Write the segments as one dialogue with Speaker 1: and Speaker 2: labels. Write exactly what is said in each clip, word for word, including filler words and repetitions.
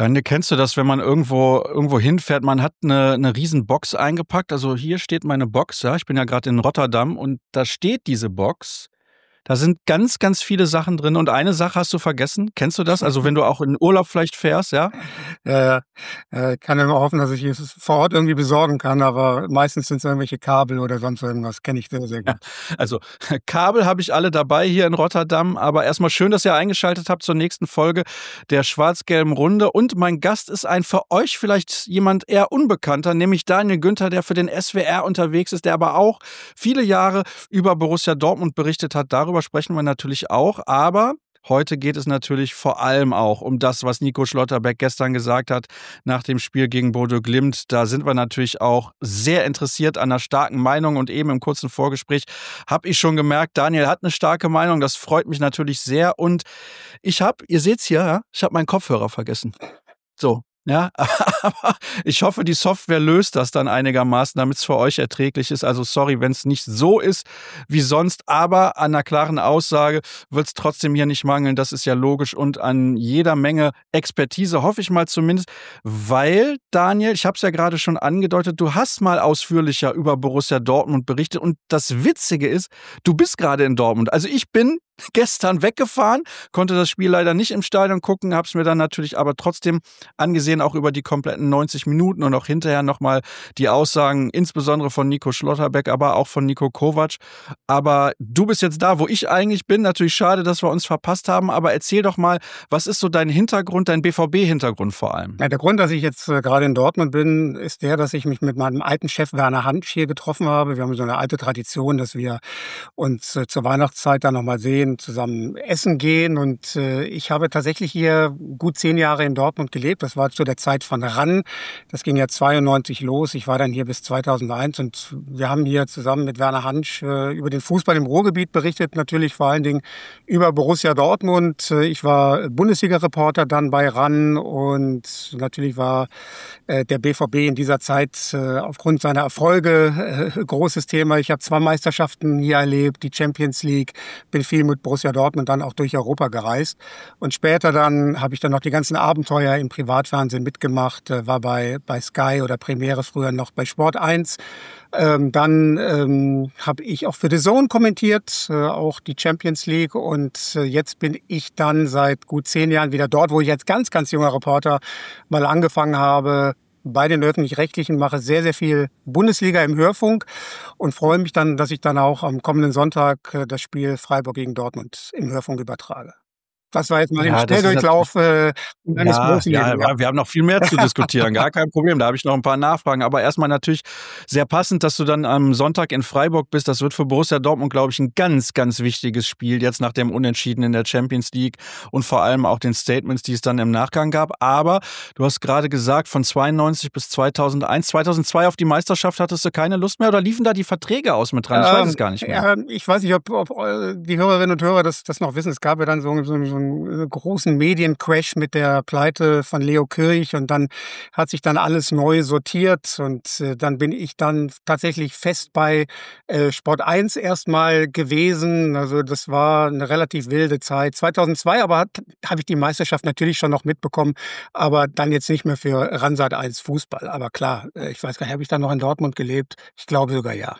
Speaker 1: Dann kennst du das, wenn man irgendwo irgendwo hinfährt, man hat eine 'ne riesen Box eingepackt. Also, hier steht meine Box, ja. Ich bin ja gerade in Rotterdam und da steht diese Box. Da sind ganz, ganz viele Sachen drin und eine Sache hast du vergessen. Kennst du das? Also, wenn du auch in Urlaub vielleicht fährst, ja?
Speaker 2: Ja, ja. Äh, kann immer hoffen, dass ich es vor Ort irgendwie besorgen kann, aber meistens sind's irgendwelche Kabel oder sonst irgendwas. Kenne ich sehr, sehr
Speaker 1: Ja,
Speaker 2: gut.
Speaker 1: also Kabel habe ich alle dabei hier in Rotterdam, aber erstmal schön, dass ihr eingeschaltet habt zur nächsten Folge der Schwarz-Gelben Runde und mein Gast ist ein für euch vielleicht jemand eher unbekannter, nämlich Daniel Günther, der für den S W R unterwegs ist, der aber auch viele Jahre über Borussia Dortmund berichtet hat. Darüber sprechen wir natürlich auch, aber heute geht es natürlich vor allem auch um das, was Nico Schlotterbeck gestern gesagt hat nach dem Spiel gegen Bodo Glimt. Da sind wir natürlich auch sehr interessiert an einer starken Meinung und eben im kurzen Vorgespräch habe ich schon gemerkt, Daniel hat eine starke Meinung. Das freut mich natürlich sehr und ich habe, ihr seht's hier, ja, ich habe meinen Kopfhörer vergessen. So, ja, aber ich hoffe, die Software löst das dann einigermaßen, damit es für euch erträglich ist. Also sorry, wenn es nicht so ist wie sonst, aber an einer klaren Aussage wird es trotzdem hier nicht mangeln. Das ist ja logisch und an jeder Menge Expertise, hoffe ich mal zumindest, weil, Daniel, ich habe es ja gerade schon angedeutet, du hast mal ausführlicher über Borussia Dortmund berichtet und das Witzige ist, du bist gerade in Dortmund. Also ich bin gestern weggefahren, konnte das Spiel leider nicht im Stadion gucken, habe es mir dann natürlich aber trotzdem angesehen, auch über die kompletten neunzig Minuten und auch hinterher nochmal die Aussagen, insbesondere von Nico Schlotterbeck, aber auch von Niko Kovac. Aber du bist jetzt da, wo ich eigentlich bin. Natürlich schade, dass wir uns verpasst haben, aber erzähl doch mal, was ist so dein Hintergrund, dein B V B-Hintergrund vor allem?
Speaker 2: Ja, der Grund, dass ich jetzt äh, gerade in Dortmund bin, ist der, dass ich mich mit meinem alten Chef Werner Hansch hier getroffen habe. Wir haben so eine alte Tradition, dass wir uns äh, zur Weihnachtszeit dann noch mal sehen, zusammen essen gehen. Und äh, ich habe tatsächlich hier gut zehn Jahre in Dortmund gelebt. Das war zu der Zeit von RAN. Das ging ja zweiundneunzig los. Ich war dann hier bis zweitausendeins und wir haben hier zusammen mit Werner Hansch äh, über den Fußball im Ruhrgebiet berichtet, natürlich vor allen Dingen über Borussia Dortmund. Äh, Ich war Bundesliga-Reporter dann bei RAN und natürlich war äh, der B V B in dieser Zeit äh, aufgrund seiner Erfolge äh, großes Thema. Ich habe zwei Meisterschaften hier erlebt, die Champions League, bin viel mit Borussia Dortmund dann auch durch Europa gereist. Und später dann habe ich dann noch die ganzen Abenteuer im Privatfernsehen mitgemacht, äh, war bei, bei Sky oder Premiere früher noch bei Sport eins. Ähm, dann ähm, habe ich auch für The Zone kommentiert, äh, auch die Champions League. Und äh, jetzt bin ich dann seit gut zehn Jahren wieder dort, wo ich als ganz, ganz junger Reporter mal angefangen habe, bei den Öffentlich-Rechtlichen, mache sehr, sehr viel Bundesliga im Hörfunk und freue mich dann, dass ich dann auch am kommenden Sonntag äh, das Spiel Freiburg gegen Dortmund im Hörfunk übertrage. Das war jetzt mal im
Speaker 1: Ja, das ist natürlich
Speaker 2: Schnelldurchlauf äh, meines
Speaker 1: Ja,
Speaker 2: großen
Speaker 1: ja,
Speaker 2: Lebens. Ja.
Speaker 1: wir haben noch viel mehr zu diskutieren, gar kein Problem. Da habe ich noch ein paar Nachfragen. Aber erstmal natürlich sehr passend, dass du dann am Sonntag in Freiburg bist. Das wird für Borussia Dortmund, glaube ich, ein ganz, ganz wichtiges Spiel jetzt nach dem Unentschieden in der Champions League und vor allem auch den Statements, die es dann im Nachgang gab. Aber du hast gerade gesagt, von zweiundneunzig bis zweitausendeins, zweitausendzwei auf die Meisterschaft hattest du keine Lust mehr oder liefen da die Verträge aus mit dran? Ich weiß es gar nicht mehr.
Speaker 2: Ja, ich weiß nicht, ob, ob äh, die Hörerinnen und Hörer das, das noch wissen. Es gab ja dann so, so, so einen großen Mediencrash mit der Pleite von Leo Kirch und dann hat sich dann alles neu sortiert und äh, dann bin ich dann tatsächlich fest bei äh, Sport eins erstmal gewesen. Also das war eine relativ wilde Zeit. zweitausendzwei aber habe ich die Meisterschaft natürlich schon noch mitbekommen, aber dann jetzt nicht mehr für RAN Sat eins Fußball. Aber klar, äh, ich weiß gar nicht, habe ich dann noch in Dortmund gelebt? Ich glaube sogar ja.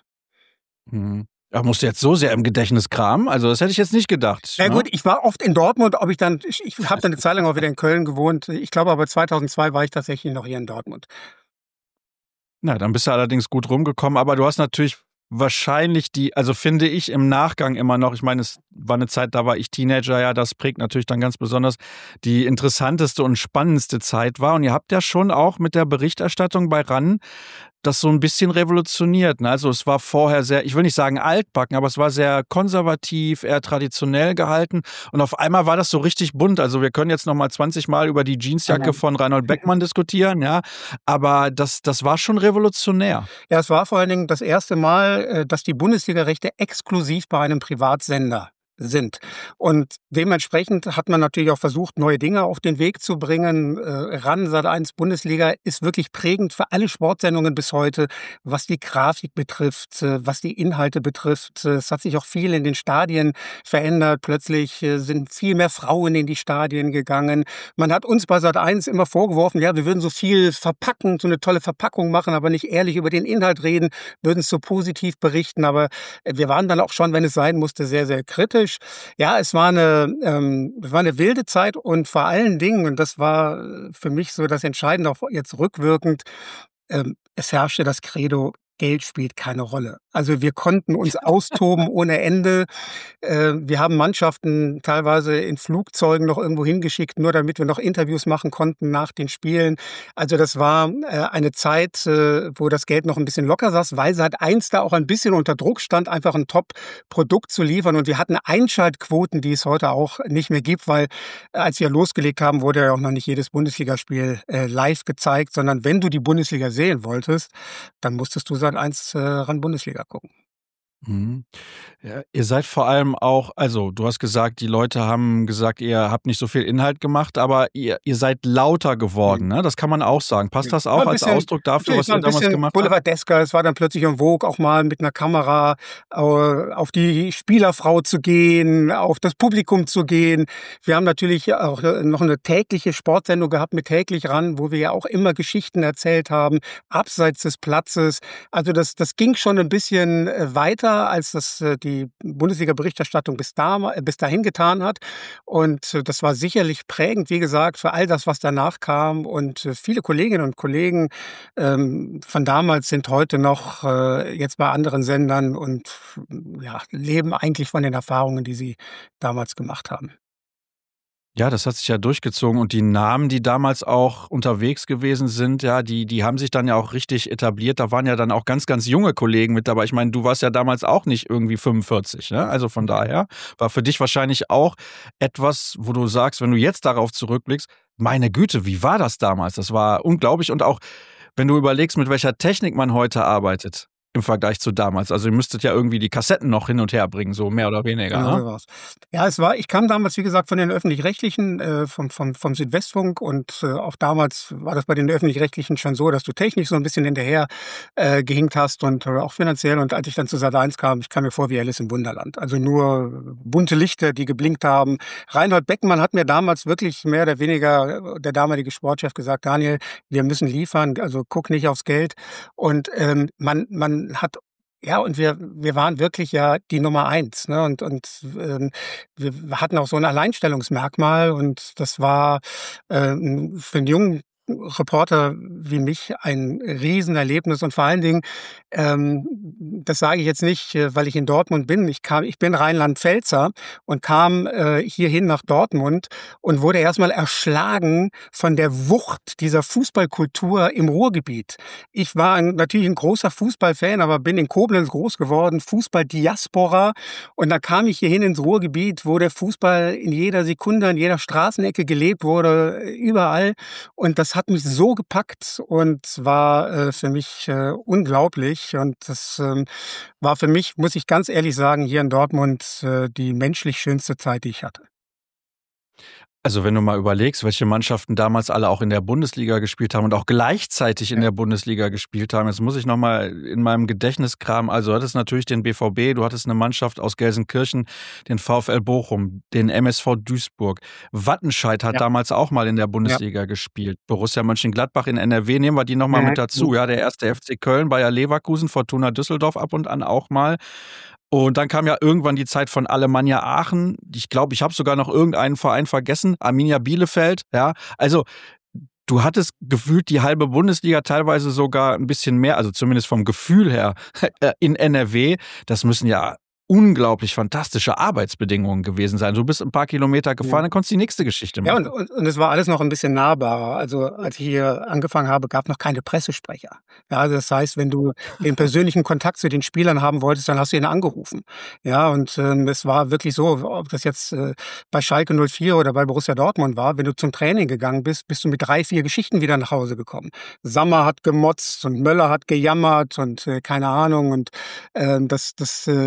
Speaker 1: Mhm. Ach, musst du jetzt so sehr im Gedächtnis kramen? Also das hätte ich jetzt nicht gedacht.
Speaker 2: Ja
Speaker 1: Ne?
Speaker 2: gut, ich war oft in Dortmund, ob ich dann, ich, ich habe dann eine Zeit lang auch wieder in Köln gewohnt. Ich glaube aber zweitausendzwei war ich tatsächlich noch hier in Dortmund.
Speaker 1: Na, dann bist du allerdings gut rumgekommen, aber du hast natürlich wahrscheinlich die, also finde ich im Nachgang immer noch, ich meine, es war eine Zeit, da war ich Teenager, ja, das prägt natürlich dann ganz besonders, die interessanteste und spannendste Zeit war. Und ihr habt ja schon auch mit der Berichterstattung bei RAN das so ein bisschen revolutioniert. Ne? Also es war vorher sehr, ich will nicht sagen altbacken, aber es war sehr konservativ, eher traditionell gehalten. Und auf einmal war das so richtig bunt. Also wir können jetzt noch mal zwanzig Mal über die Jeansjacke von Reinhold Beckmann diskutieren, ja. Aber das, das war schon revolutionär.
Speaker 2: Ja, es war vor allen Dingen das erste Mal, äh, dass die Bundesliga-Rechte exklusiv bei einem Privatsender sind. Und dementsprechend hat man natürlich auch versucht, neue Dinge auf den Weg zu bringen. Äh, RAN Sat eins Bundesliga ist wirklich prägend für alle Sportsendungen bis heute, was die Grafik betrifft, äh, was die Inhalte betrifft. Äh, Es hat sich auch viel in den Stadien verändert. Plötzlich äh, sind viel mehr Frauen in die Stadien gegangen. Man hat uns bei Sat eins immer vorgeworfen, ja, wir würden so viel verpacken, so eine tolle Verpackung machen, aber nicht ehrlich über den Inhalt reden, würden es so positiv berichten. Aber äh, wir waren dann auch schon, wenn es sein musste, sehr, sehr kritisch. Ja, es war eine, ähm, es war eine wilde Zeit und vor allen Dingen, und das war äh, für mich so das Entscheidende, auch jetzt rückwirkend, ähm, es herrschte das Credo, Geld spielt keine Rolle. Also wir konnten uns austoben ohne Ende. Äh, wir haben Mannschaften teilweise in Flugzeugen noch irgendwo hingeschickt, nur damit wir noch Interviews machen konnten nach den Spielen. Also das war äh, eine Zeit, äh, wo das Geld noch ein bisschen locker saß, weil Sat eins da auch ein bisschen unter Druck stand, einfach ein Top-Produkt zu liefern. Und wir hatten Einschaltquoten, die es heute auch nicht mehr gibt, weil äh, als wir losgelegt haben, wurde ja auch noch nicht jedes Bundesligaspiel äh, live gezeigt, sondern wenn du die Bundesliga sehen wolltest, dann musstest du Sat eins äh, RAN Bundesliga gucken.
Speaker 1: Mhm. Ja, ihr seid vor allem auch, also du hast gesagt, die Leute haben gesagt, ihr habt nicht so viel Inhalt gemacht, aber ihr, ihr seid lauter geworden,
Speaker 2: Mhm.
Speaker 1: ne? Das kann man auch sagen. Passt
Speaker 2: Ja,
Speaker 1: das
Speaker 2: war
Speaker 1: auch
Speaker 2: ein
Speaker 1: als
Speaker 2: bisschen,
Speaker 1: Ausdruck dafür,
Speaker 2: natürlich
Speaker 1: was
Speaker 2: war
Speaker 1: ihr
Speaker 2: ein
Speaker 1: damals
Speaker 2: bisschen
Speaker 1: gemacht habt?
Speaker 2: boulevardesker. Es war dann plötzlich en vogue, auch mal mit einer Kamera äh, auf die Spielerfrau zu gehen, auf das Publikum zu gehen. Wir haben natürlich auch äh, noch eine tägliche Sportsendung gehabt mit täglich RAN, wo wir ja auch immer Geschichten erzählt haben, abseits des Platzes. Also das, das ging schon ein bisschen äh, weiter, als das äh, die Bundesliga-Berichterstattung bis, da, bis dahin getan hat. Und äh, das war sicherlich prägend, wie gesagt, für all das, was danach kam. Und äh, viele Kolleginnen und Kollegen ähm, von damals sind heute noch äh, jetzt bei anderen Sendern und ja, leben eigentlich von den Erfahrungen, die sie damals gemacht haben.
Speaker 1: Ja, das hat sich ja durchgezogen und die Namen, die damals auch unterwegs gewesen sind, ja, die die haben sich dann ja auch richtig etabliert. Da waren ja dann auch ganz, ganz junge Kollegen mit dabei. Ich meine, du warst ja damals auch nicht irgendwie fünfundvierzig, ne? Also von daher war für dich wahrscheinlich auch etwas, wo du sagst, wenn du jetzt darauf zurückblickst: „Meine Güte, wie war das damals?“ Das war unglaublich und auch, wenn du überlegst, mit welcher Technik man heute arbeitet im Vergleich zu damals. Also, ihr müsstet ja irgendwie die Kassetten noch hin und her bringen, so mehr oder weniger,
Speaker 2: Genau
Speaker 1: ne?
Speaker 2: so war's. Ja, es war ich kam damals, wie gesagt, von den Öffentlich-Rechtlichen, äh, vom vom vom Südwestfunk und, äh, auch damals war das bei den Öffentlich-Rechtlichen schon so, dass du technisch so ein bisschen hinterher, äh, gehinkt hast und, äh, auch finanziell. Und als ich dann zu Sat eins kam, ich kam mir vor wie Alice im Wunderland. Also nur bunte Lichter, die geblinkt haben. Reinhold Beckmann hat mir damals wirklich mehr oder weniger, äh, der damalige Sportchef, gesagt: „Daniel, wir müssen liefern, also guck nicht aufs Geld.“ Und, ähm, man man hat ja, und wir wir waren wirklich ja die Nummer eins, ne? Und und, ähm, wir hatten auch so ein Alleinstellungsmerkmal und das war, ähm, für 'n jungen Reporter wie mich ein Riesenerlebnis und vor allen Dingen, ähm, das sage ich jetzt nicht, äh, weil ich in Dortmund bin. Ich kam ich bin Rheinland-Pfälzer und kam, äh, hierhin nach Dortmund und wurde erst mal erschlagen von der Wucht dieser Fußballkultur im Ruhrgebiet. Ich war ein natürlich ein großer Fußballfan, aber bin in Koblenz groß geworden, Fußball-Diaspora. Und dann kam ich hierhin ins Ruhrgebiet, wo der Fußball in jeder Sekunde, an jeder Straßenecke gelebt wurde, überall. Und das hat mich so gepackt und war äh, für mich äh, unglaublich. Und das ähm, war für mich, muss ich ganz ehrlich sagen, hier in Dortmund äh, die menschlich schönste Zeit, die ich hatte.
Speaker 1: Also, wenn du mal überlegst, welche Mannschaften damals alle auch in der Bundesliga gespielt haben und auch gleichzeitig in
Speaker 2: Ja.
Speaker 1: der Bundesliga gespielt haben. Jetzt muss ich noch mal in meinem Gedächtnis kramen. Also, du hattest natürlich den B V B, du hattest eine Mannschaft aus Gelsenkirchen, den VfL Bochum, den M S V Duisburg. Wattenscheid hat
Speaker 2: Ja.
Speaker 1: damals auch mal in der
Speaker 2: Ja.
Speaker 1: Bundesliga gespielt. Borussia Mönchengladbach in N R W, nehmen wir die noch mal mit
Speaker 2: Mhm.
Speaker 1: dazu. Ja, der erste F C Köln, Bayer Leverkusen, Fortuna Düsseldorf ab und an auch mal. Und dann kam ja irgendwann die Zeit von Alemannia Aachen. Ich glaube, ich habe sogar noch irgendeinen Verein vergessen. Arminia Bielefeld, ja. Also, du hattest gefühlt die halbe Bundesliga, teilweise sogar ein bisschen mehr, also zumindest vom Gefühl her, in N R W. Das müssen ja unglaublich fantastische Arbeitsbedingungen gewesen sein. Du bist ein paar Kilometer gefahren,
Speaker 2: Ja.
Speaker 1: dann konntest du die nächste Geschichte
Speaker 2: Ja, und
Speaker 1: machen.
Speaker 2: und und es war alles noch ein bisschen nahbarer. Also, als ich hier angefangen habe, gab noch keine Pressesprecher. Ja, also das heißt, wenn du den persönlichen Kontakt zu den Spielern haben wolltest, dann hast du ihn angerufen. Ja, und, ähm, es war wirklich so, ob das jetzt, äh, bei Schalke null vier oder bei Borussia Dortmund war, wenn du zum Training gegangen bist, bist du mit drei, vier Geschichten wieder nach Hause gekommen. Sammer hat gemotzt und Möller hat gejammert und, äh, keine Ahnung und, ähm, das das, äh, wie gesagt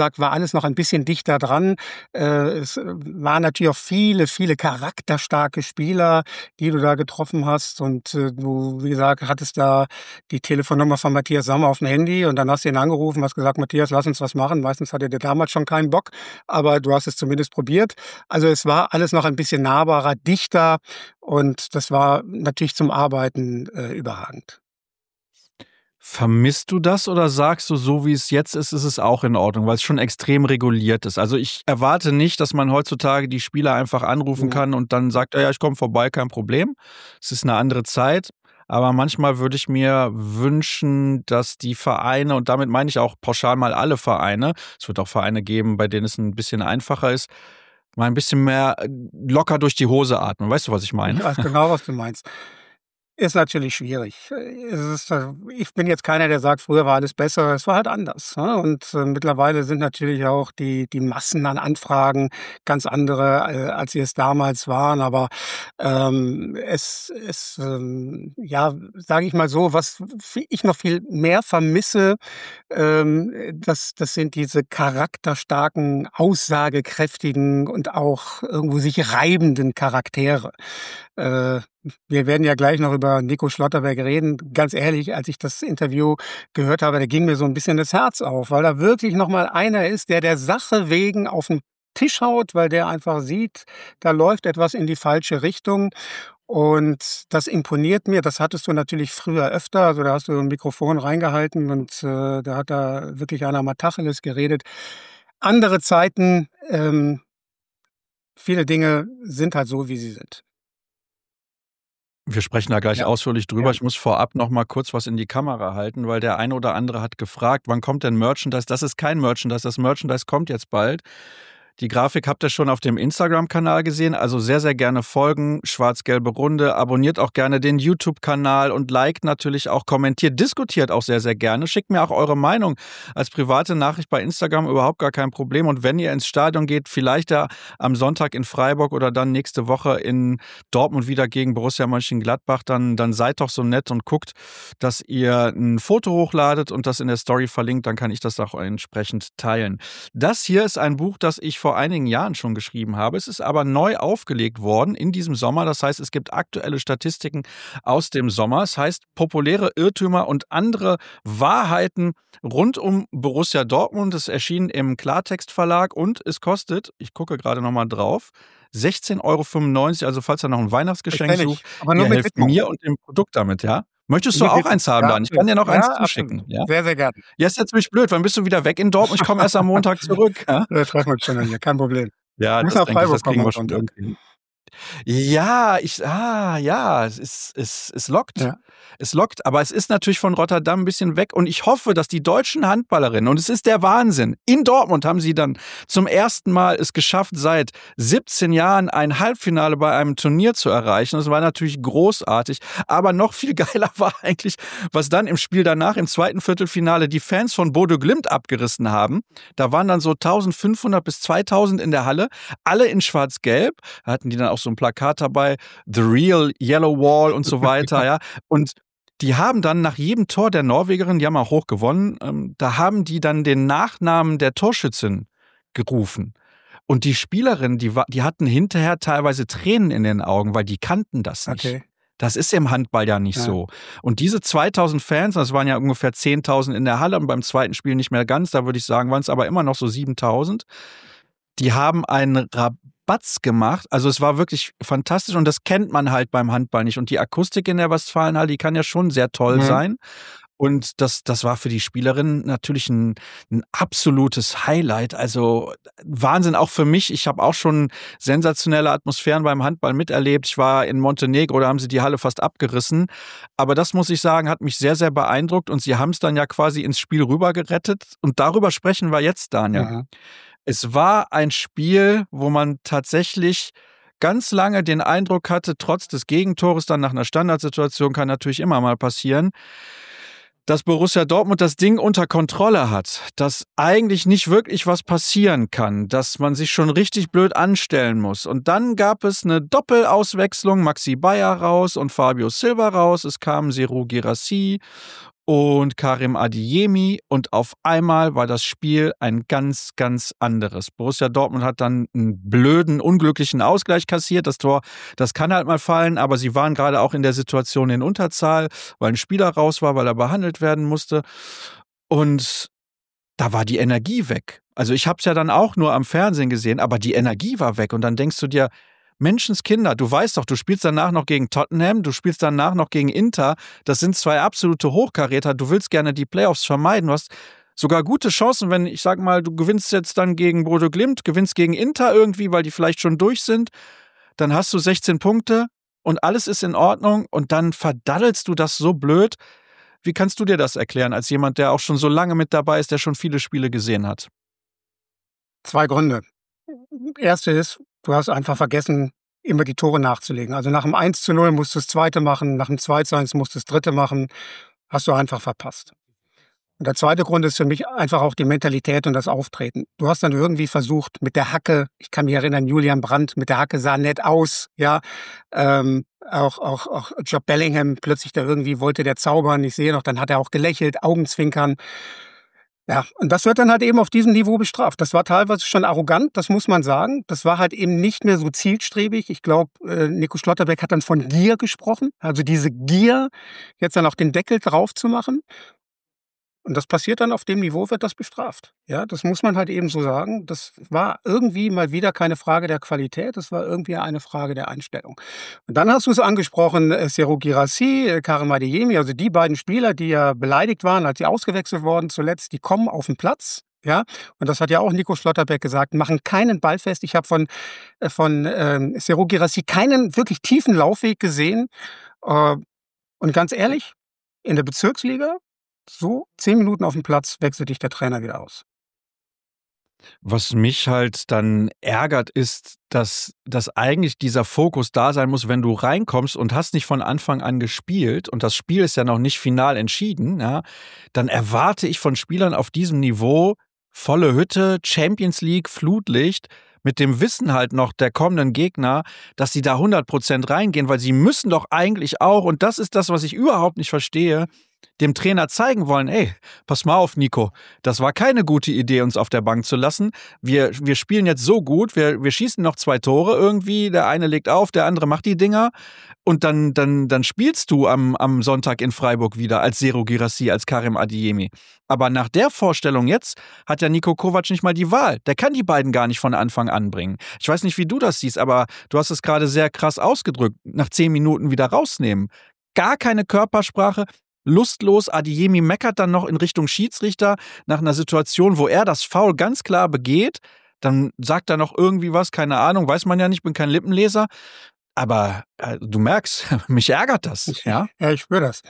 Speaker 2: gesagt, war alles noch ein bisschen dichter dran. Äh, es waren natürlich auch viele, viele charakterstarke Spieler, die du da getroffen hast. Und äh, du, wie gesagt, hattest da die Telefonnummer von Matthias Sammer auf dem Handy und dann hast du ihn angerufen, hast gesagt, Matthias, lass uns was machen. Meistens hatte der damals schon keinen Bock, aber du hast es zumindest probiert. Also es war alles noch ein bisschen nahbarer, dichter und das war natürlich zum Arbeiten äh, überragend.
Speaker 1: Vermisst du das oder sagst du, so wie es jetzt ist, ist es auch in Ordnung, weil es schon extrem reguliert ist? Also ich erwarte nicht, dass man heutzutage die Spieler einfach anrufen
Speaker 2: Ja.
Speaker 1: kann und dann sagt, ja, ich komme vorbei, kein Problem. Es ist eine andere Zeit. Aber manchmal würde ich mir wünschen, dass die Vereine, und damit meine ich auch pauschal mal alle Vereine, es wird auch Vereine geben, bei denen es ein bisschen einfacher ist, mal ein bisschen mehr locker durch die Hose atmen. Weißt du, was ich meine?
Speaker 2: Ich weiß genau, was du meinst. Ist natürlich schwierig. Es ist, äh, ich bin jetzt keiner, der sagt, früher war alles besser. Es war halt anders, ne? Und äh, mittlerweile sind natürlich auch die, die Massen an Anfragen ganz andere, äh, als sie es damals waren. Aber ähm, es, es ähm, ja, sage ich mal so, was f- ich noch viel mehr vermisse, ähm, das, das sind diese charakterstarken, aussagekräftigen und auch irgendwo sich reibenden Charaktere. Äh, Wir werden ja gleich noch über Nico Schlotterberg reden. Ganz ehrlich, als ich das Interview gehört habe, da ging mir so ein bisschen das Herz auf, weil da wirklich noch mal einer ist, der der Sache wegen auf den Tisch haut, weil der einfach sieht, da läuft etwas in die falsche Richtung. Und das imponiert mir. Das hattest du natürlich früher öfter. Also da hast du ein Mikrofon reingehalten und äh, da hat da wirklich einer mal Tacheles geredet. Andere Zeiten, ähm, viele Dinge sind halt so, wie sie sind.
Speaker 1: Wir sprechen da gleich
Speaker 2: Ja,
Speaker 1: ausführlich drüber.
Speaker 2: gerne.
Speaker 1: Ich muss vorab noch mal kurz was in die Kamera halten, weil der eine oder andere hat gefragt, wann kommt denn Merchandise? Das ist kein Merchandise, das Merchandise kommt jetzt bald. Die Grafik habt ihr schon auf dem Instagram-Kanal gesehen, also sehr, sehr gerne folgen, Schwarz-Gelbe Runde, abonniert auch gerne den YouTube-Kanal und liked natürlich auch, kommentiert, diskutiert auch sehr, sehr gerne, schickt mir auch eure Meinung als private Nachricht bei Instagram, überhaupt gar kein Problem. Und wenn ihr ins Stadion geht, vielleicht ja am Sonntag in Freiburg oder dann nächste Woche in Dortmund wieder gegen Borussia Mönchengladbach, dann, dann seid doch so nett und guckt, dass ihr ein Foto hochladet und das in der Story verlinkt, dann kann ich das auch entsprechend teilen. Das hier ist ein Buch, das ich vor einigen Jahren schon geschrieben habe. Es ist aber neu aufgelegt worden in diesem Sommer. Das heißt, es gibt aktuelle Statistiken aus dem Sommer. Es heißt populäre Irrtümer und andere Wahrheiten rund um Borussia Dortmund. Es erschien im Klartext Verlag und es kostet, ich gucke gerade nochmal drauf, sechzehn Euro fünfundneunzig. Also falls ihr noch ein Weihnachtsgeschenk
Speaker 2: Kenn
Speaker 1: sucht,
Speaker 2: ich, aber nur
Speaker 1: ihr
Speaker 2: mit
Speaker 1: helft
Speaker 2: Widmung.
Speaker 1: mir und dem Produkt damit, ja? Möchtest du
Speaker 2: Mit
Speaker 1: auch
Speaker 2: Widmung.
Speaker 1: eins haben,
Speaker 2: Ja,
Speaker 1: Dan? Ich kann dir noch eins
Speaker 2: ja, absolut.
Speaker 1: zuschicken. Ja?
Speaker 2: Sehr, sehr gerne.
Speaker 1: Ja, ist jetzt ziemlich blöd. Wann bist du wieder weg in Dortmund? Ich komme erst am Montag zurück. Ja?
Speaker 2: Wir treffen uns schon hier, kein Problem.
Speaker 1: Ja,
Speaker 2: Wir müssen
Speaker 1: das
Speaker 2: nach
Speaker 1: denke ich,
Speaker 2: Freiburg
Speaker 1: das
Speaker 2: kommen
Speaker 1: kriegen
Speaker 2: am
Speaker 1: wir schon
Speaker 2: Sonntag.
Speaker 1: irgendwie hin. Ja, ich ah, ja, es ist es es lockt.
Speaker 2: Ja.
Speaker 1: Es lockt, aber es ist natürlich von Rotterdam ein bisschen weg und ich hoffe, dass die deutschen Handballerinnen, und es ist der Wahnsinn, in Dortmund haben sie dann zum ersten Mal es geschafft, seit siebzehn Jahren ein Halbfinale bei einem Turnier zu erreichen. Das war natürlich großartig, aber noch viel geiler war eigentlich, was dann im Spiel danach, im zweiten Viertelfinale, die Fans von Bodo Glimt abgerissen haben. Da waren dann so eintausendfünfhundert bis zweitausend in der Halle, alle in schwarz-gelb, da hatten die dann auch so ein Plakat dabei, The Real Yellow Wall und so weiter, ja. Und die haben dann nach jedem Tor der Norwegerin, die haben auch hoch gewonnen, ähm, da haben die dann den Nachnamen der Torschützin gerufen. Und die Spielerinnen, die, wa- die hatten hinterher teilweise Tränen in den Augen, weil die kannten das nicht.
Speaker 2: Okay.
Speaker 1: Das ist im Handball ja nicht
Speaker 2: Ja.
Speaker 1: so. Und diese zweitausend Fans, das waren ja ungefähr zehntausend in der Halle und beim zweiten Spiel nicht mehr ganz, da würde ich sagen, waren es aber immer noch so siebentausend. Die haben einen Rabatz gemacht. Also es war wirklich fantastisch und das kennt man halt beim Handball nicht. Und die Akustik in der Westfalenhalle, die kann ja schon sehr toll
Speaker 2: Mhm.
Speaker 1: sein. Und das, das war für die Spielerinnen natürlich ein, ein absolutes Highlight. Also Wahnsinn auch für mich. Ich habe auch schon sensationelle Atmosphären beim Handball miterlebt. Ich war in Montenegro, da haben sie die Halle fast abgerissen. Aber das, muss ich sagen, hat mich sehr, sehr beeindruckt. Und sie haben es dann ja quasi ins Spiel rüber gerettet. Und darüber sprechen wir jetzt, Daniel.
Speaker 2: Mhm.
Speaker 1: Es war ein Spiel, wo man tatsächlich ganz lange den Eindruck hatte, trotz des Gegentores, dann nach einer Standardsituation, kann natürlich immer mal passieren, dass Borussia Dortmund das Ding unter Kontrolle hat, dass eigentlich nicht wirklich was passieren kann, dass man sich schon richtig blöd anstellen muss. Und dann gab es eine Doppelauswechslung, Maxi Bayer raus und Fabio Silva raus, es kamen Serhou Guirassy und Karim Adeyemi und auf einmal war das Spiel ein ganz, ganz anderes. Borussia Dortmund hat dann einen blöden, unglücklichen Ausgleich kassiert. Das Tor, das kann halt mal fallen, aber sie waren gerade auch in der Situation in Unterzahl, weil ein Spieler raus war, weil er behandelt werden musste. Und da war die Energie weg. Also ich habe es ja dann auch nur am Fernsehen gesehen, aber die Energie war weg. Und dann denkst du dir, Menschenskinder, du weißt doch, du spielst danach noch gegen Tottenham, du spielst danach noch gegen Inter. Das sind zwei absolute Hochkaräter. Du willst gerne die Playoffs vermeiden. Du hast sogar gute Chancen, wenn, ich sag mal, du gewinnst jetzt dann gegen Bodo Glimt, gewinnst gegen Inter irgendwie, weil die vielleicht schon durch sind. Dann hast du sechzehn Punkte und alles ist in Ordnung und dann verdaddelst du das so blöd. Wie kannst du dir das erklären, als jemand, der auch schon so lange mit dabei ist, der schon viele Spiele gesehen hat?
Speaker 2: Zwei Gründe. Erste ist, du hast einfach vergessen, immer die Tore nachzulegen. Also nach dem eins zu null musst du das zweite machen, nach dem zwei zu eins musst du das dritte machen. Hast du einfach verpasst. Und der zweite Grund ist für mich einfach auch die Mentalität und das Auftreten. Du hast dann irgendwie versucht, mit der Hacke, ich kann mich erinnern, Julian Brandt, mit der Hacke sah nett aus, ja. Ähm, auch, auch, auch Job Bellingham, plötzlich da irgendwie wollte der zaubern. Ich sehe noch, dann hat er auch gelächelt, Augenzwinkern. Ja, und das wird dann halt eben auf diesem Niveau bestraft. Das war teilweise schon arrogant, das muss man sagen. Das war halt eben nicht mehr so zielstrebig. Ich glaube, äh, Nico Schlotterbeck hat dann von Gier gesprochen. Also diese Gier, jetzt dann auch den Deckel drauf zu machen. Und das passiert dann auf dem Niveau, wird das bestraft. Ja, das muss man halt eben so sagen. Das war irgendwie mal wieder keine Frage der Qualität, das war irgendwie eine Frage der Einstellung. Und dann hast du es angesprochen, äh, Serhou Guirassy, äh, Karim Adeyemi, also die beiden Spieler, die ja beleidigt waren, als sie ausgewechselt wurden zuletzt, die kommen auf den Platz. Ja, und das hat ja auch Nico Schlotterbeck gesagt, machen keinen Ball fest. Ich habe von, äh, von ähm, Serhou Guirassy keinen wirklich tiefen Laufweg gesehen. Äh, und ganz ehrlich, in der Bezirksliga, so zehn Minuten auf dem Platz wechselt dich der Trainer wieder aus.
Speaker 1: Was mich halt dann ärgert, ist, dass, dass eigentlich dieser Fokus da sein muss, wenn du reinkommst und hast nicht von Anfang an gespielt und das Spiel ist ja noch nicht final entschieden, ja, dann erwarte ich von Spielern auf diesem Niveau volle Hütte, Champions League, Flutlicht, mit dem Wissen halt noch der kommenden Gegner, dass sie da hundert Prozent reingehen, weil sie müssen doch eigentlich auch, und das ist das, was ich überhaupt nicht verstehe, dem Trainer zeigen wollen, ey, pass mal auf, Nico, das war keine gute Idee, uns auf der Bank zu lassen. Wir, wir spielen jetzt so gut, wir, wir schießen noch zwei Tore irgendwie, der eine legt auf, der andere macht die Dinger und dann, dann, dann spielst du am, am Sonntag in Freiburg wieder als Serhou Guirassy, als Karim Adeyemi. Aber nach der Vorstellung jetzt hat ja Niko Kovac nicht mal die Wahl. Der kann die beiden gar nicht von Anfang an bringen. Ich weiß nicht, wie du das siehst, aber du hast es gerade sehr krass ausgedrückt. Nach zehn Minuten wieder rausnehmen. Gar keine Körpersprache. Lustlos, Adeyemi meckert dann noch in Richtung Schiedsrichter nach einer Situation, wo er das Foul ganz klar begeht. Dann sagt er noch irgendwie was, keine Ahnung, weiß man ja nicht, bin kein Lippenleser. Aber äh, du merkst, mich ärgert das. Ja,
Speaker 2: ja, ich spüre das.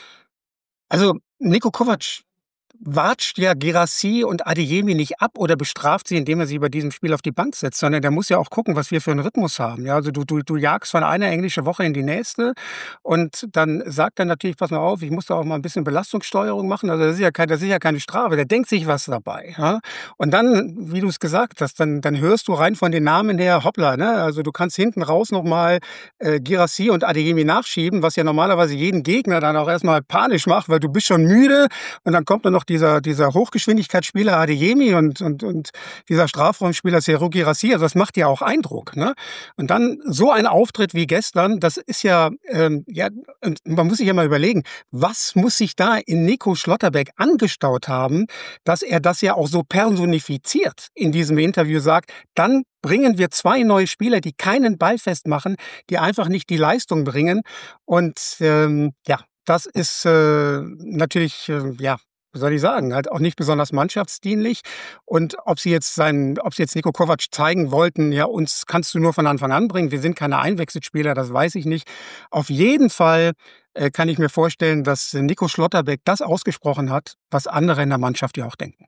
Speaker 2: Also Niko Kovac watscht ja Guirassy und Adeyemi nicht ab oder bestraft sie, indem er sie bei diesem Spiel auf die Bank setzt, sondern der muss ja auch gucken, was wir für einen Rhythmus haben. Ja, also du, du, du jagst von einer englischen Woche in die nächste und dann sagt er natürlich, pass mal auf, ich muss da auch mal ein bisschen Belastungssteuerung machen. Also das ist ja, kein, das ist ja keine Strafe, der denkt sich was dabei. Ja? Und dann, wie du es gesagt hast, dann, dann hörst du rein von den Namen her, hoppla, ne? Also du kannst hinten raus nochmal äh, Guirassy und Adeyemi nachschieben, was ja normalerweise jeden Gegner dann auch erstmal panisch macht, weil du bist schon müde und dann kommt dann noch dieser, dieser Hochgeschwindigkeitsspieler Adeyemi und, und, und dieser Strafraumspieler Serhou Guirassy, also das macht ja auch Eindruck. Ne? Und dann so ein Auftritt wie gestern, das ist ja, ähm, ja, und man muss sich ja mal überlegen, was muss sich da in Nico Schlotterbeck angestaut haben, dass er das ja auch so personifiziert in diesem Interview sagt, dann bringen wir zwei neue Spieler, die keinen Ball festmachen, die einfach nicht die Leistung bringen. Und ähm, ja, das ist äh, natürlich, äh, ja, wie soll ich sagen, halt auch nicht besonders mannschaftsdienlich. Und ob sie jetzt seinen, ob sie jetzt Niko Kovac zeigen wollten, ja, uns kannst du nur von Anfang an bringen, wir sind keine Einwechselspieler, das weiß ich nicht. Auf jeden Fall äh, kann ich mir vorstellen, dass Nico Schlotterbeck das ausgesprochen hat, was andere in der Mannschaft ja auch denken.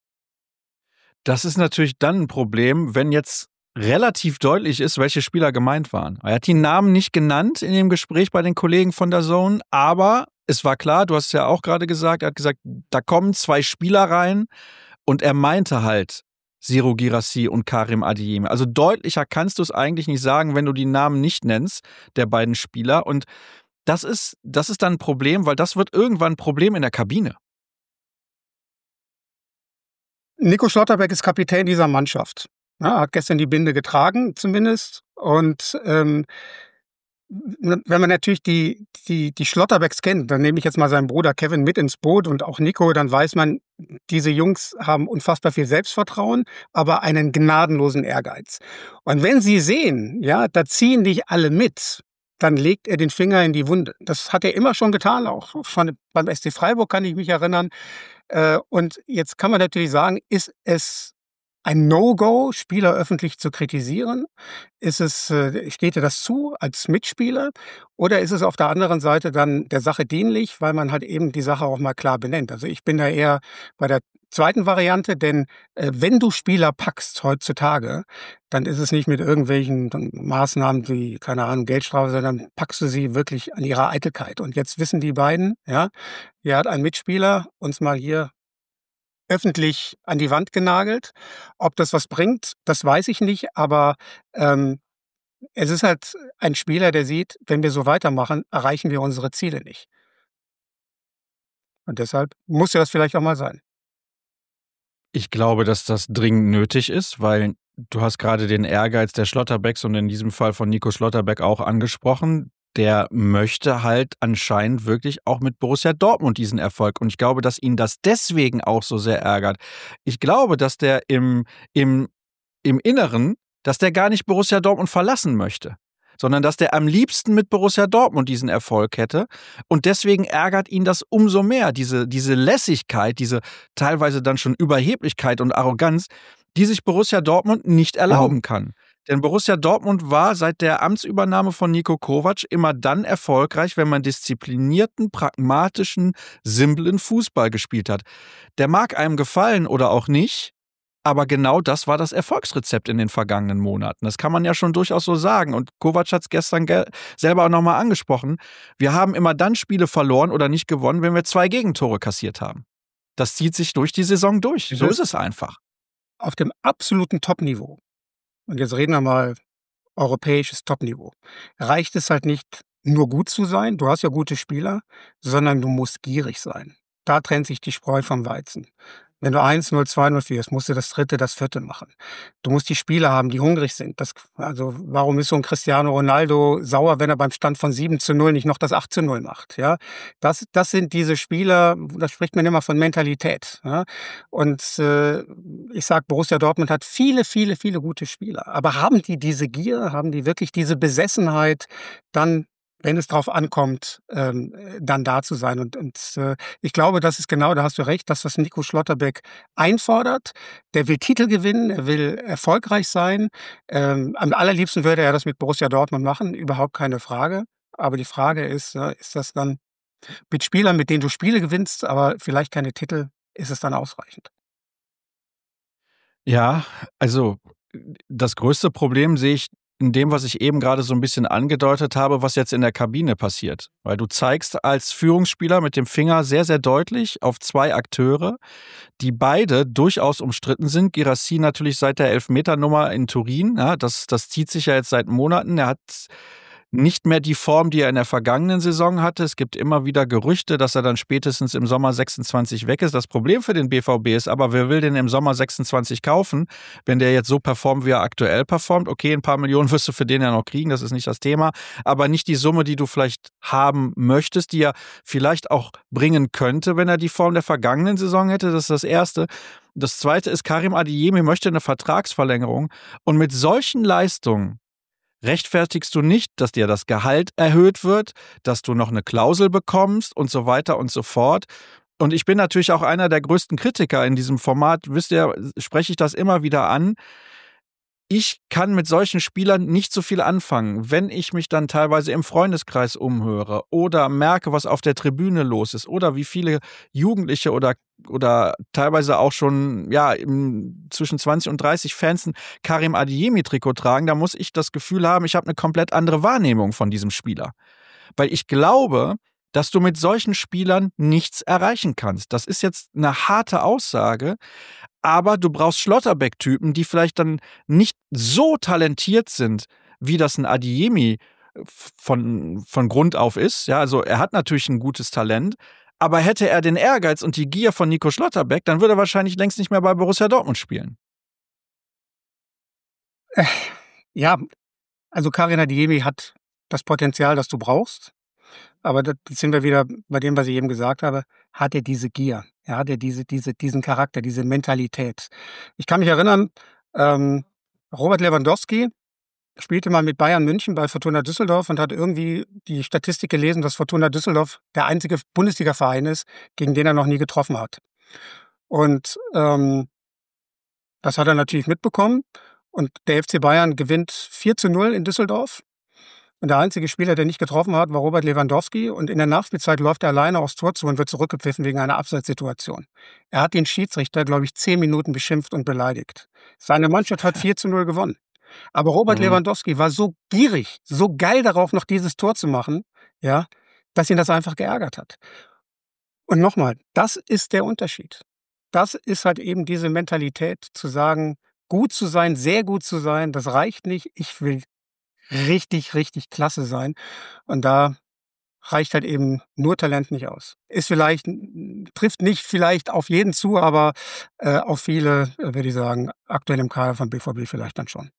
Speaker 1: Das ist natürlich dann ein Problem, wenn jetzt relativ deutlich ist, welche Spieler gemeint waren. Er hat die Namen nicht genannt in dem Gespräch bei den Kollegen von der Zone, aber es war klar, du hast es ja auch gerade gesagt, er hat gesagt, da kommen zwei Spieler rein und er meinte halt Serhou Guirassy und Karim Adeyemi. Also deutlicher kannst du es eigentlich nicht sagen, wenn du die Namen nicht nennst, der beiden Spieler. Und das ist, das ist dann ein Problem, weil das wird irgendwann ein Problem in der Kabine.
Speaker 2: Nico Schlotterbeck ist Kapitän dieser Mannschaft. Ja, hat gestern die Binde getragen zumindest. Und ähm, wenn man natürlich die, die, die Schlotterbecks kennt, dann nehme ich jetzt mal seinen Bruder Kevin mit ins Boot und auch Nico, dann weiß man, diese Jungs haben unfassbar viel Selbstvertrauen, aber einen gnadenlosen Ehrgeiz. Und wenn sie sehen, ja, da ziehen dich alle mit, dann legt er den Finger in die Wunde. Das hat er immer schon getan, auch schon beim S C Freiburg kann ich mich erinnern. Äh, und jetzt kann man natürlich sagen, ist es ein No-Go, Spieler öffentlich zu kritisieren? Ist es, äh, steht dir das zu als Mitspieler? Oder ist es auf der anderen Seite dann der Sache dienlich, weil man halt eben die Sache auch mal klar benennt? Also ich bin da eher bei der zweiten Variante, denn äh, wenn du Spieler packst heutzutage, dann ist es nicht mit irgendwelchen Maßnahmen wie, keine Ahnung, Geldstrafe, sondern packst du sie wirklich an ihrer Eitelkeit. Und jetzt wissen die beiden, ja, hier hat ein Mitspieler uns mal hier öffentlich an die Wand genagelt. Ob das was bringt, das weiß ich nicht, aber ähm, es ist halt ein Spieler, der sieht, wenn wir so weitermachen, erreichen wir unsere Ziele nicht. Und deshalb muss ja das vielleicht auch mal sein.
Speaker 1: Ich glaube, dass das dringend nötig ist, weil du hast gerade den Ehrgeiz der Schlotterbecks und in diesem Fall von Nico Schlotterbeck auch angesprochen. Der möchte halt anscheinend wirklich auch mit Borussia Dortmund diesen Erfolg. Und ich glaube, dass ihn das deswegen auch so sehr ärgert. Ich glaube, dass der im, im, im Inneren, dass der gar nicht Borussia Dortmund verlassen möchte, sondern dass der am liebsten mit Borussia Dortmund diesen Erfolg hätte. Und deswegen ärgert ihn das umso mehr, diese, diese Lässigkeit, diese teilweise dann schon Überheblichkeit und Arroganz, die sich Borussia Dortmund nicht erlauben kann. Denn Borussia Dortmund war seit der Amtsübernahme von Niko Kovac immer dann erfolgreich, wenn man disziplinierten, pragmatischen, simplen Fußball gespielt hat. Der mag einem gefallen oder auch nicht, aber genau das war das Erfolgsrezept in den vergangenen Monaten. Das kann man ja schon durchaus so sagen. Und Kovac hat es gestern ge- selber auch nochmal angesprochen. Wir haben immer dann Spiele verloren oder nicht gewonnen, wenn wir zwei Gegentore kassiert haben. Das zieht sich durch die Saison durch. So ist es einfach.
Speaker 2: Auf dem absoluten Topniveau, und jetzt reden wir mal europäisches Topniveau, reicht es halt nicht, nur gut zu sein, du hast ja gute Spieler, sondern du musst gierig sein. Da trennt sich die Spreu vom Weizen. Wenn du eins null, zwei null führst, musst du das dritte, das vierte machen. Du musst die Spieler haben, die hungrig sind. Das, also warum ist so ein Cristiano Ronaldo sauer, wenn er beim Stand von sieben zu null nicht noch das acht zu null macht? Ja, das, das sind diese Spieler, da spricht man immer von Mentalität. Ja? Und äh, ich sag, Borussia Dortmund hat viele, viele, viele gute Spieler. Aber haben die diese Gier, haben die wirklich diese Besessenheit, dann, wenn es drauf ankommt, ähm, dann da zu sein. Und, und äh, ich glaube, das ist genau, da hast du recht, das, was Nico Schlotterbeck einfordert. Der will Titel gewinnen, er will erfolgreich sein. Ähm, am allerliebsten würde er das mit Borussia Dortmund machen, überhaupt keine Frage. Aber die Frage ist, äh, ist das dann mit Spielern, mit denen du Spiele gewinnst, aber vielleicht keine Titel, ist es dann ausreichend?
Speaker 1: Ja, also das größte Problem sehe ich in dem, was ich eben gerade so ein bisschen angedeutet habe, was jetzt in der Kabine passiert. Weil du zeigst als Führungsspieler mit dem Finger sehr, sehr deutlich auf zwei Akteure, die beide durchaus umstritten sind. Guirassy natürlich seit der Elfmeternummer in Turin. Ja, das, das zieht sich ja jetzt seit Monaten. Er hat nicht mehr die Form, die er in der vergangenen Saison hatte. Es gibt immer wieder Gerüchte, dass er dann spätestens im Sommer sechsundzwanzig weg ist. Das Problem für den B V B ist aber, wer will den im Sommer sechsundzwanzig kaufen, wenn der jetzt so performt, wie er aktuell performt? Okay, ein paar Millionen wirst du für den ja noch kriegen, das ist nicht das Thema, aber nicht die Summe, die du vielleicht haben möchtest, die er vielleicht auch bringen könnte, wenn er die Form der vergangenen Saison hätte. Das ist das Erste. Das Zweite ist, Karim Adeyemi möchte eine Vertragsverlängerung und mit solchen Leistungen rechtfertigst du nicht, dass dir das Gehalt erhöht wird, dass du noch eine Klausel bekommst und so weiter und so fort. Und ich bin natürlich auch einer der größten Kritiker in diesem Format. Wisst ihr, spreche ich das immer wieder an. Ich kann mit solchen Spielern nicht so viel anfangen. Wenn ich mich dann teilweise im Freundeskreis umhöre oder merke, was auf der Tribüne los ist oder wie viele Jugendliche oder, oder teilweise auch schon ja, im, zwischen zwanzig und dreißig Fans ein Karim Adeyemi-Trikot tragen, da muss ich das Gefühl haben, ich habe eine komplett andere Wahrnehmung von diesem Spieler. Weil ich glaube, dass du mit solchen Spielern nichts erreichen kannst. Das ist jetzt eine harte Aussage, aber du brauchst Schlotterbeck-Typen, die vielleicht dann nicht so talentiert sind, wie das ein Adeyemi von, von Grund auf ist. Ja, also er hat natürlich ein gutes Talent, aber hätte er den Ehrgeiz und die Gier von Nico Schlotterbeck, dann würde er wahrscheinlich längst nicht mehr bei Borussia Dortmund spielen.
Speaker 2: Äh, ja, also Karim Adeyemi hat das Potenzial, das du brauchst. Aber da sind wir wieder bei dem, was ich eben gesagt habe. Hat er diese Gier? Ja, hat er diese, diese, diesen Charakter, diese Mentalität? Ich kann mich erinnern, ähm, Robert Lewandowski spielte mal mit Bayern München bei Fortuna Düsseldorf und hat irgendwie die Statistik gelesen, dass Fortuna Düsseldorf der einzige Bundesliga-Verein ist, gegen den er noch nie getroffen hat. Und ähm, das hat er natürlich mitbekommen. Und der F C Bayern gewinnt vier zu null in Düsseldorf. Und der einzige Spieler, der nicht getroffen hat, war Robert Lewandowski. Und in der Nachspielzeit läuft er alleine aufs Tor zu und wird zurückgepfiffen wegen einer Abseitssituation. Er hat den Schiedsrichter, glaube ich, zehn Minuten beschimpft und beleidigt. Seine Mannschaft hat vier zu null gewonnen. Aber Robert
Speaker 1: Mhm.
Speaker 2: Lewandowski war so gierig, so geil darauf, noch dieses Tor zu machen, ja, dass ihn das einfach geärgert hat. Und nochmal, das ist der Unterschied. Das ist halt eben diese Mentalität, zu sagen, gut zu sein, sehr gut zu sein, das reicht nicht. Ich will richtig, richtig klasse sein. Und da reicht halt eben nur Talent nicht aus. Ist vielleicht, trifft nicht vielleicht auf jeden zu, aber äh, auf viele, äh, würde ich sagen, aktuell im Kader von B V B vielleicht dann schon.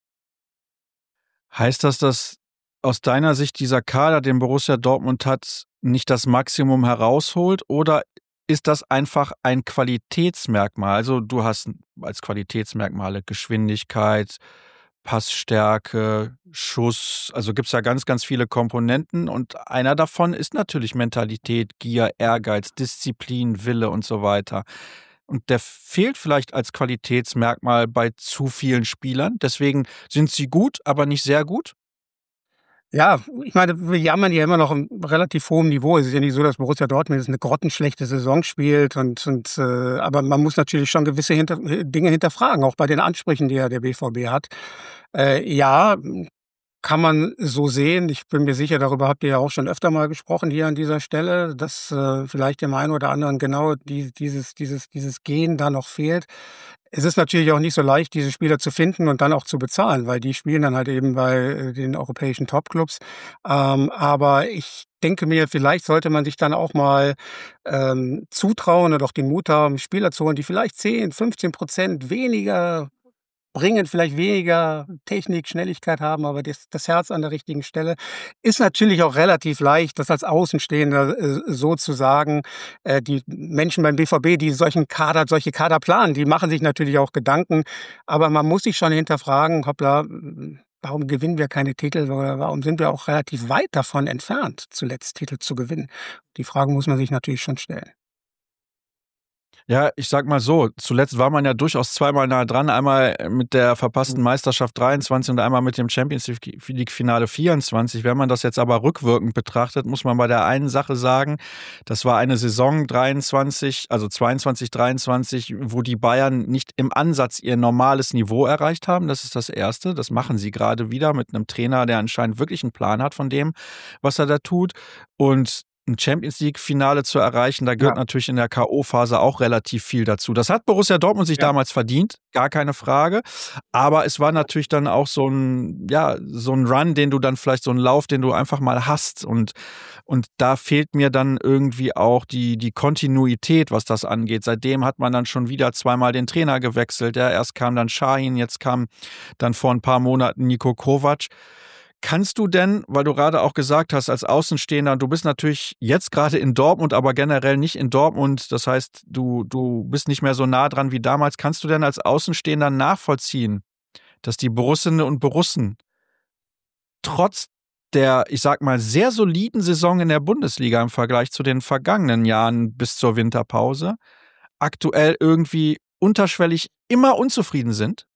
Speaker 1: Heißt das, dass aus deiner Sicht dieser Kader, den Borussia Dortmund hat, nicht das Maximum herausholt? Oder ist das einfach ein Qualitätsmerkmal? Also du hast als Qualitätsmerkmale Geschwindigkeit, Passstärke, Schuss. Also gibt es ja ganz, ganz viele Komponenten. Und einer davon ist natürlich Mentalität, Gier, Ehrgeiz, Disziplin, Wille und so weiter. Und der fehlt vielleicht als Qualitätsmerkmal bei zu vielen Spielern. Deswegen sind sie gut, aber nicht sehr gut.
Speaker 2: Ja, ich meine, wir jammern ja immer noch auf 'm relativ hohem Niveau. Es ist ja nicht so, dass Borussia Dortmund jetzt 'ne grottenschlechte Saison spielt und und, äh aber man muss natürlich schon gewisse hinter äh, Dinge hinterfragen, auch bei den Ansprüchen, die ja der B V B hat. Äh, ja, kann man so sehen. Ich bin mir sicher, darüber habt ihr ja auch schon öfter mal gesprochen hier an dieser Stelle, dass, äh, vielleicht dem einen oder anderen genau die dieses dieses dieses Gen da noch fehlt. Es ist natürlich auch nicht so leicht, diese Spieler zu finden und dann auch zu bezahlen, weil die spielen dann halt eben bei, äh, den europäischen Topclubs. Ähm, aber ich denke mir, vielleicht sollte man sich dann auch mal, ähm, zutrauen und auch den Mut haben, Spieler zu holen, die vielleicht zehn, fünfzehn Prozent weniger bringen, vielleicht weniger Technik, Schnelligkeit haben, aber das das Herz an der richtigen Stelle. Ist natürlich auch relativ leicht, das als Außenstehender, äh, so zu sagen. Äh, die Menschen beim B V B, die solchen Kader solche Kader planen, die machen sich natürlich auch Gedanken, aber man muss sich schon hinterfragen: „Hoppla, hm, warum gewinnen wir keine Titel oder warum sind wir auch relativ weit davon entfernt, zuletzt Titel zu gewinnen?“ Die Frage muss man sich natürlich schon stellen.
Speaker 1: Ja, ich sag mal so, zuletzt war man ja durchaus zweimal nah dran. Einmal mit der verpassten Meisterschaft dreiundzwanzig und einmal mit dem Champions League-Finale vierundzwanzig. Wenn man das jetzt aber rückwirkend betrachtet, muss man bei der einen Sache sagen, das war eine Saison dreiundzwanzig, also zweiundzwanzig, dreiundzwanzig, wo die Bayern nicht im Ansatz ihr normales Niveau erreicht haben. Das ist das Erste. Das machen sie gerade wieder mit einem Trainer, der anscheinend wirklich einen Plan hat von dem, was er da tut. Und ein Champions-League-Finale zu erreichen, da gehört
Speaker 2: Ja,
Speaker 1: natürlich in der K O-Phase auch relativ viel dazu. Das hat Borussia Dortmund sich
Speaker 2: ja.
Speaker 1: damals verdient, gar keine Frage. Aber es war natürlich dann auch so ein, ja, so ein Run, den du dann vielleicht so einen Lauf, den du einfach mal hast. Und, und da fehlt mir dann irgendwie auch die, die Kontinuität, was das angeht. Seitdem hat man dann schon wieder zweimal den Trainer gewechselt. Ja, erst kam dann Şahin, jetzt kam dann vor ein paar Monaten Niko Kovac. Kannst du denn, weil du gerade auch gesagt hast, als Außenstehender, du bist natürlich jetzt gerade in Dortmund, aber generell nicht in Dortmund, das heißt, du, du bist nicht mehr so nah dran wie damals. Kannst du denn als Außenstehender nachvollziehen, dass die Borussinnen und Borussen trotz der, ich sag mal, sehr soliden Saison in der Bundesliga im Vergleich zu den vergangenen Jahren bis zur Winterpause aktuell irgendwie unterschwellig immer unzufrieden sind?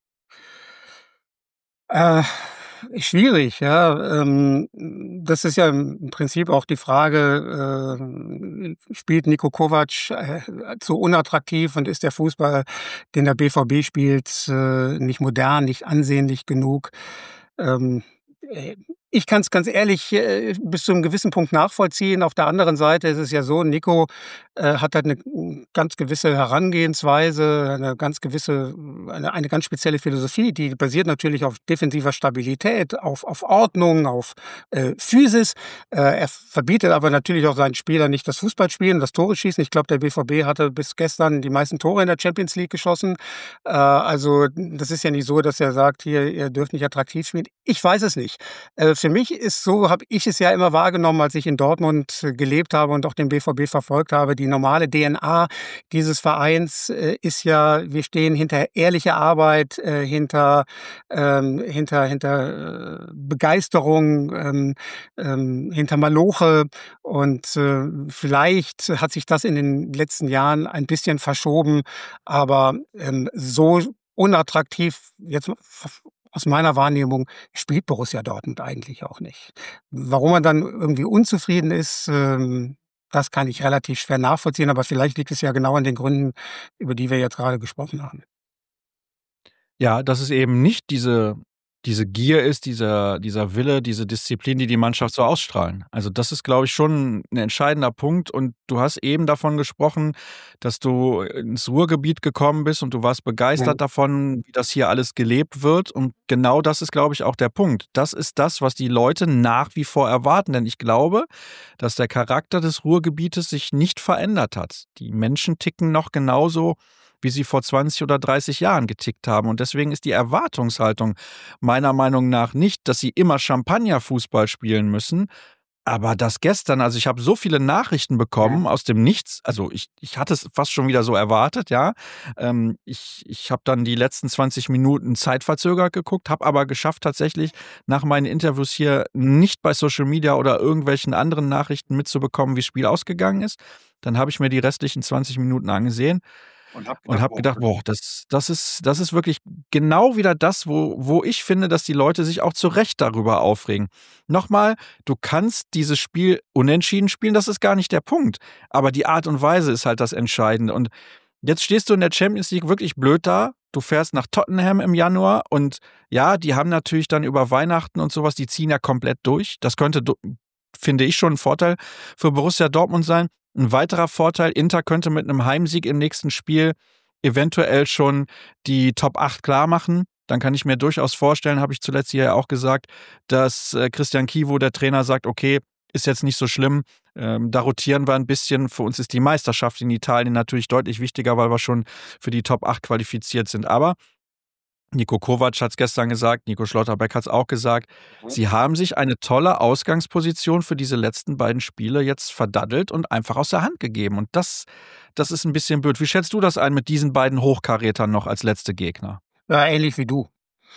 Speaker 2: Äh, schwierig, ja. Ähm, das ist ja im Prinzip auch die Frage, äh, spielt Niko Kovac äh, zu unattraktiv und ist der Fußball, den der B V B spielt, äh, nicht modern, nicht ansehnlich genug? Ähm, äh, Ich kann es ganz ehrlich äh, bis zu einem gewissen Punkt nachvollziehen. Auf der anderen Seite ist es ja so, Nico äh, hat halt 'ne ganz gewisse Herangehensweise, eine ganz gewisse eine eine ganz spezielle Philosophie, die basiert natürlich auf defensiver Stabilität, auf auf Ordnung, auf äh, Physis. Äh, er verbietet aber natürlich auch seinen Spielern nicht das Fußballspielen, das Tore schießen. Ich glaube, der B V B hatte bis gestern die meisten Tore in der Champions League geschossen. Äh, also das ist ja nicht so, dass er sagt: „Hier, ihr dürft nicht attraktiv spielen.“ Ich weiß es nicht. Äh, für mich ist so, habe ich es ja immer wahrgenommen, als ich in Dortmund äh, gelebt habe und auch den B V B verfolgt habe. Die normale D N A dieses Vereins äh, ist ja, wir stehen hinter ehrlicher Arbeit, äh, hinter, ähm, hinter, hinter äh, Begeisterung, ähm, ähm, hinter Maloche. Und äh, vielleicht hat sich das in den letzten Jahren ein bisschen verschoben, aber ähm, so unattraktiv, jetzt aus meiner Wahrnehmung, spielt Borussia Dortmund eigentlich auch nicht. Warum man dann irgendwie unzufrieden ist, ähm, das kann ich relativ schwer nachvollziehen, aber vielleicht liegt es ja genau an den Gründen, über die wir jetzt gerade gesprochen haben.
Speaker 1: Ja, dass es eben nicht diese diese Gier ist, dieser dieser Wille, diese Disziplin, die die Mannschaft so ausstrahlen. Also, das ist, glaube ich, schon 'n entscheidender Punkt und du hast eben davon gesprochen, dass du ins Ruhrgebiet gekommen bist und du warst
Speaker 2: Mhm.
Speaker 1: begeistert davon, wie das hier alles gelebt wird und genau das ist, glaube ich, auch der Punkt. Das ist das, was die Leute nach wie vor erwarten, denn ich glaube, dass der Charakter des Ruhrgebietes sich nicht verändert hat. Die Menschen ticken noch genauso, wie sie vor zwanzig oder dreißig Jahren getickt haben. Und deswegen ist die Erwartungshaltung meiner Meinung nach nicht, dass sie immer Champagnerfußball spielen müssen, aber dass gestern also, ich habe so viele Nachrichten
Speaker 2: Ja.
Speaker 1: bekommen aus dem Nichts. Also, ich ich hatte es fast schon wieder so erwartet, ja. Ähm, ich ich habe dann die letzten zwanzig Minuten zeitverzögert geguckt, habe aber geschafft, tatsächlich nach meinen Interviews hier nicht bei Social Media oder irgendwelchen anderen Nachrichten mitzubekommen, wie's Spiel ausgegangen ist. Dann habe ich mir die restlichen zwanzig Minuten angesehen
Speaker 2: Und habe
Speaker 1: und
Speaker 2: gedacht:
Speaker 1: habe
Speaker 2: „Boah,
Speaker 1: gedacht: „Boah, das das ist das ist wirklich genau wieder das, wo wo ich finde, dass die Leute sich auch zu Recht darüber aufregen.“ Noch mal, du kannst dieses Spiel unentschieden spielen, das ist gar nicht der Punkt. Aber die Art und Weise ist halt das Entscheidende. Und jetzt stehst du in der Champions League wirklich blöd da. Du fährst nach Tottenham im Januar und ja, die haben natürlich dann über Weihnachten und so was die ziehen ja komplett durch. Das könnte do finde ich schon 'n Vorteil für Borussia Dortmund sein. 'N weiterer Vorteil, Inter könnte mit 'nem Heimsieg im nächsten Spiel eventuell schon die Top acht klarmachen. Dann kann ich mir durchaus vorstellen, habe ich zuletzt hier ja auch gesagt, dass, äh, Christian Chivo, der Trainer, sagt: „Okay, ist jetzt nicht so schlimm, ähm, da rotieren wir 'n bisschen. Für uns ist die Meisterschaft in Italien natürlich deutlich wichtiger, weil wir schon für die Top acht qualifiziert sind.“ Aber Niko Kovac hat's gestern gesagt, Nico Schlotterbeck hat's auch gesagt.
Speaker 2: Mhm.
Speaker 1: Sie haben sich eine tolle Ausgangsposition für diese letzten beiden Spiele jetzt verdaddelt und einfach aus der Hand gegeben. Und das das ist 'n bisschen blöd. Wie schätzt du das ein mit diesen beiden Hochkarätern noch als letzte Gegner?
Speaker 2: Ja, ähnlich wie du.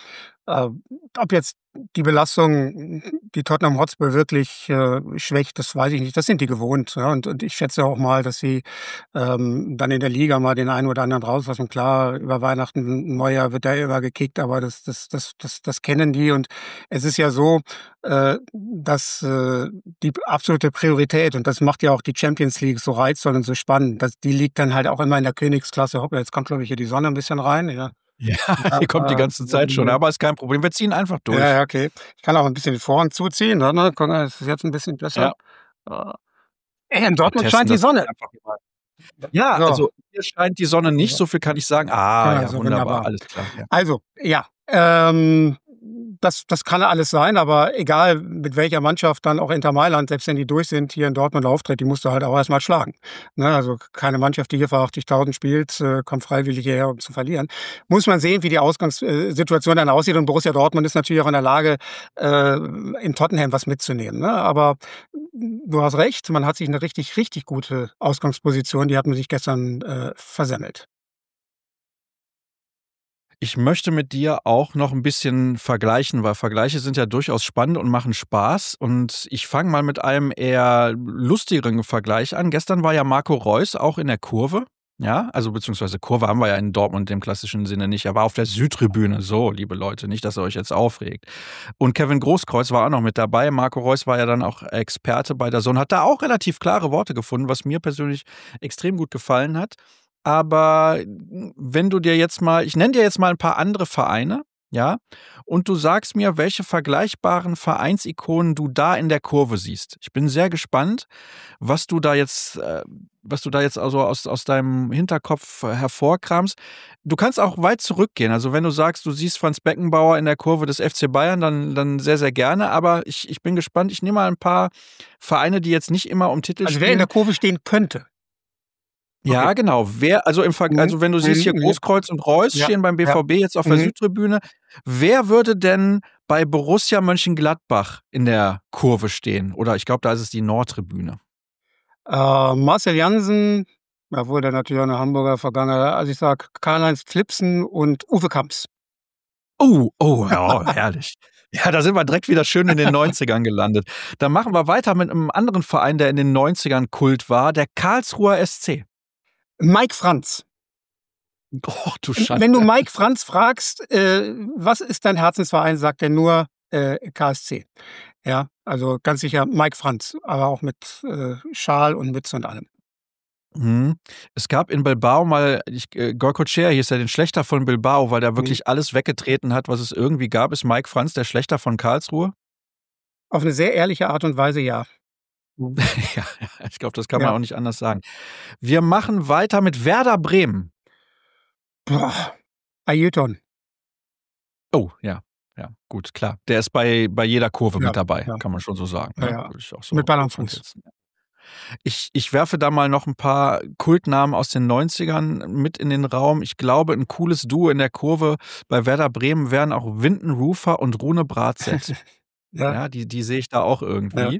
Speaker 2: Ähm, ob jetzt die Belastung die Tottenham Hotspur wirklich, äh, schwächt, das weiß ich nicht. Das sind die gewohnt, ja. Und und ich schätze auch mal, dass sie, ähm, dann in der Liga mal den einen oder anderen rauslassen. Klar, über Weihnachten, Neujahr wird da immer gekickt, aber das das das das das kennen die. Und es ist ja so, äh, dass, äh, die absolute Priorität und das macht ja auch die Champions League so reizvoll und so spannend, dass die liegt dann halt auch immer in der Königsklasse. Hoppla, jetzt kommt, glaube ich, hier die Sonne 'n bisschen rein, ja.
Speaker 1: Ja,
Speaker 2: Ja,
Speaker 1: die kommt die
Speaker 2: äh,
Speaker 1: ganze Zeit schon, aber ist kein Problem. Wir ziehen einfach
Speaker 2: Ja,
Speaker 1: durch.
Speaker 2: ja, okay. Ich kann auch 'n bisschen die Vorhang zuziehen, ne, ne? Guck mal, ist es jetzt 'n bisschen besser?
Speaker 1: Ja.
Speaker 2: Äh, ey, in
Speaker 1: Wir
Speaker 2: Dortmund
Speaker 1: testen
Speaker 2: scheint die
Speaker 1: das
Speaker 2: Sonne.
Speaker 1: einfach mal. Ja,
Speaker 2: So.
Speaker 1: also hier scheint die Sonne nicht,
Speaker 2: Ja.
Speaker 1: so viel kann ich sagen. Ah,
Speaker 2: Ja,
Speaker 1: ja,
Speaker 2: so
Speaker 1: wunderbar,
Speaker 2: wunderbar.
Speaker 1: alles klar, ja.
Speaker 2: Also, ja, ähm, das das kann alles sein, aber egal mit welcher Mannschaft dann auch Inter Mailand, selbst wenn die durch sind, hier in Dortmund auftritt, die musst du halt auch erst mal schlagen, ne? Also, keine Mannschaft, die hier vor achtzigtausend spielt, äh, kommt freiwillig hierher, um zu verlieren. Muss man sehen, wie die Ausgangs äh, Situation dann aussieht und Borussia Dortmund ist natürlich auch in der Lage, äh, in Tottenham was mitzunehmen, ne? Aber du hast recht, man hat sich 'ne richtig, richtig gute Ausgangsposition die hat man sich gestern, äh, versemmelt.
Speaker 1: Ich möchte mit dir auch noch 'n bisschen vergleichen, weil Vergleiche sind ja durchaus spannend und machen Spaß. Und ich fange mal mit einem eher lustigeren Vergleich an. Gestern war ja Marco Reus auch in der Kurve, ja? Also, beziehungsweise Kurve haben wir ja in Dortmund im klassischen Sinne nicht. Er war auf der Südtribüne. So, liebe Leute, nicht, dass ihr euch jetzt aufregt. Und Kevin Großkreuz war auch noch mit dabei. Marco Reus war ja dann auch Experte bei DAZN, hat da auch relativ klare Worte gefunden, was mir persönlich extrem gut gefallen hat. Aber wenn du dir jetzt mal ich nenne dir jetzt mal 'n paar andere Vereine, ja, und du sagst mir, welche vergleichbaren Vereinsikonen du da in der Kurve siehst. Ich bin sehr gespannt, was du da jetzt, äh, was du da jetzt also aus, aus deinem Hinterkopf äh, hervorkramst. Du kannst auch weit zurückgehen. Also wenn du sagst, du siehst Franz Beckenbauer in der Kurve des F C Bayern, dann, dann sehr, sehr gerne. Aber ich, ich bin gespannt. Ich nehme mal ein paar Vereine, die jetzt nicht immer um Titel
Speaker 2: Also wer in
Speaker 1: spielen.
Speaker 2: der Kurve stehen könnte.
Speaker 1: Ja,
Speaker 2: Okay.
Speaker 1: genau. Wer, also im Ver
Speaker 2: Mhm.
Speaker 1: also wenn du siehst, hier
Speaker 2: Mhm.
Speaker 1: Großkreuz und Reus
Speaker 2: Ja,
Speaker 1: stehen beim
Speaker 2: ja.
Speaker 1: B V B jetzt auf der
Speaker 2: Mhm.
Speaker 1: Südtribüne. Wer würde denn bei Borussia Mönchengladbach in der Kurve stehen? Oder ich glaube, da ist es die Nordtribüne.
Speaker 2: Äh, Marcel Jansen, obwohl der natürlich auch eine Hamburger Vergangenheit. Also ich sag Karl-Heinz Pflipsen und Uwe Kamps.
Speaker 1: Oh, oh, oh, herrlich. Ja, da sind wir direkt wieder schön in den neunzigern gelandet. Dann machen wir weiter mit einem anderen Verein, der in den neunzigern Kult war, der Karlsruher S C.
Speaker 2: Mike Franz.
Speaker 1: Oh, du
Speaker 2: Wenn
Speaker 1: Schande.
Speaker 2: du Mike Franz fragst, äh, was ist dein Herzensverein, sagt er nur äh, K S C. Ja, also ganz sicher Mike Franz, aber auch mit äh, Schal und Mütze und allem.
Speaker 1: Mhm. Es gab in Bilbao mal, ich, äh, Goycochea hieß ja den Schlechter von Bilbao, weil der
Speaker 2: Mhm.
Speaker 1: wirklich alles weggetreten hat, was es irgendwie gab. Ist Mike Franz der Schlechter von Karlsruhe?
Speaker 2: Auf eine sehr ehrliche Art und Weise, ja.
Speaker 1: Ja, ja, ich glaube, das kann man
Speaker 2: Ja.
Speaker 1: auch nicht anders sagen. Wir machen weiter mit Werder Bremen.
Speaker 2: Boah. Ailton.
Speaker 1: Oh, ja, ja, gut, klar. Der ist bei, bei jeder Kurve
Speaker 2: Ja,
Speaker 1: mit dabei,
Speaker 2: ja.
Speaker 1: kann man schon so sagen.
Speaker 2: Ja,
Speaker 1: Ne?
Speaker 2: ja.
Speaker 1: Würde ich auch so
Speaker 2: Mit Ball am Fuß.
Speaker 1: umsetzen. Ich, ich werfe da mal noch ein paar Kultnamen aus den neunzigern mit in den Raum. Ich glaube, ein cooles Duo in der Kurve bei Werder Bremen wären auch Winton Rufer und Rune Bratzett.
Speaker 2: Ja.
Speaker 1: Ja, die, die sehe ich da auch
Speaker 2: Ja.
Speaker 1: irgendwie.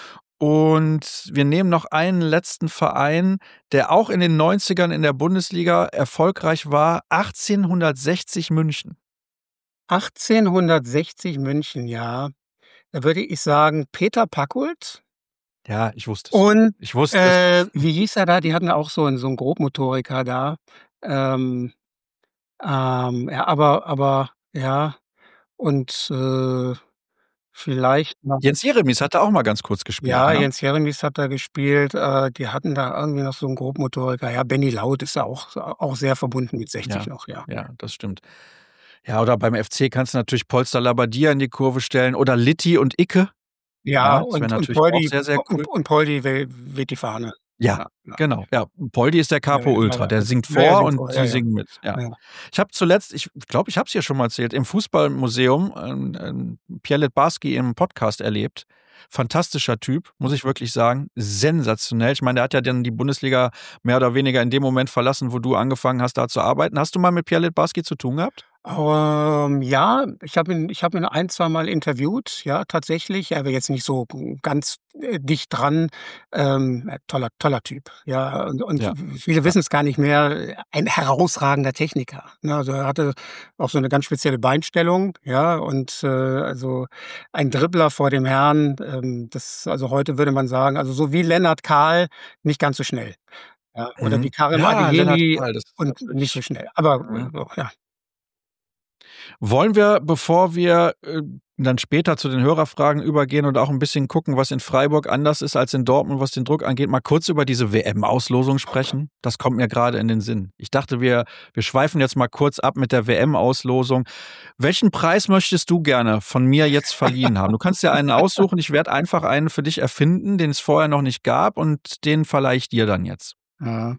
Speaker 1: Und wir nehmen noch einen letzten Verein, der auch in den neunzigern in der Bundesliga erfolgreich war, achtzehnhundertsechzig München.
Speaker 2: achtzehnhundertsechzig München, ja. Da würde ich sagen Peter Packold
Speaker 1: Ja, ich wusste es.
Speaker 2: und
Speaker 1: Ich wusste
Speaker 2: äh,
Speaker 1: es.
Speaker 2: wie hieß er da? Die hatten auch so 'n so 'n Grobmotoriker da. Ähm, ähm, ja, aber aber ja, und äh, vielleicht noch
Speaker 1: Jens Jeremies hat da auch mal ganz kurz gespielt,
Speaker 2: ja,
Speaker 1: ne?
Speaker 2: Jens Jeremies hat da gespielt. Äh, die hatten da irgendwie noch so 'n Grobmotoriker. Ja, Benny Laut ist ja auch auch sehr verbunden mit sechzig
Speaker 1: Ja,
Speaker 2: noch, ja.
Speaker 1: ja, das stimmt. Ja, oder beim F C kannst du natürlich Polster Labbadia in die Kurve stellen oder Litti und Icke.
Speaker 2: Ja,
Speaker 1: Ja, das wäre
Speaker 2: und und
Speaker 1: natürlich auch
Speaker 2: Poldi
Speaker 1: sehr, sehr
Speaker 2: und
Speaker 1: cool.
Speaker 2: und Poldi we weht die Fahne.
Speaker 1: Ja,
Speaker 2: Ja, ja.
Speaker 1: genau. Ja, Poldi ist der
Speaker 2: Ja,
Speaker 1: Capo
Speaker 2: ja,
Speaker 1: Ultra.
Speaker 2: ja.
Speaker 1: Der singt
Speaker 2: Ja, ja,
Speaker 1: vor
Speaker 2: singt
Speaker 1: und
Speaker 2: vor. Ja,
Speaker 1: sie
Speaker 2: ja.
Speaker 1: singen mit. Ja.
Speaker 2: Ja.
Speaker 1: Ich habe zuletzt, ich glaube, ich habe es hier schon mal erzählt, im Fußballmuseum ähm, ähm, Pierre Littbarski im Podcast erlebt. Fantastischer Typ, muss ich wirklich sagen. Sensationell. Ich meine, der hat ja dann die Bundesliga mehr oder weniger in dem Moment verlassen, wo du angefangen hast, da zu arbeiten. Hast du mal mit Pierre Littbarski zu tun gehabt?
Speaker 2: Ähm, ja, ich habe ihn ich habe ihn ein, zweimal interviewt, ja, tatsächlich. Er war jetzt nicht so ganz, äh, dicht dran. Ähm, äh, toller toller Typ, ja. Und und
Speaker 1: Ja.
Speaker 2: viele
Speaker 1: Ja.
Speaker 2: wissen es gar nicht mehr, ein herausragender Techniker, ne? Also, er hatte auch so 'ne ganz spezielle Beinstellung, ja, und, äh, also, ein Dribbler vor dem Herrn, ähm, das also, heute würde man sagen, also, so wie Lennart Kahl, nicht ganz so schnell, ja, oder wie
Speaker 1: Mhm.
Speaker 2: Karim
Speaker 1: Ja, Lennart
Speaker 2: Adeyemi
Speaker 1: Kahl, das ist
Speaker 2: und nicht so
Speaker 1: natürlich.
Speaker 2: schnell. Aber,
Speaker 1: Mhm.
Speaker 2: äh, ja.
Speaker 1: Wollen wir, bevor wir äh, dann später zu den Hörerfragen übergehen und auch ein bisschen gucken, was in Freiburg anders ist als in Dortmund, was den Druck angeht, mal kurz über diese W M-Auslosung sprechen? Das kommt mir gerade in den Sinn. Ich dachte, wir, wir schweifen jetzt mal kurz ab mit der W M-Auslosung. Welchen Preis möchtest du gerne von mir jetzt verliehen haben? Du kannst dir einen aussuchen. Ich werde einfach einen für dich erfinden, den es vorher noch nicht gab, und den verleihe ich dir dann jetzt.
Speaker 2: Ja.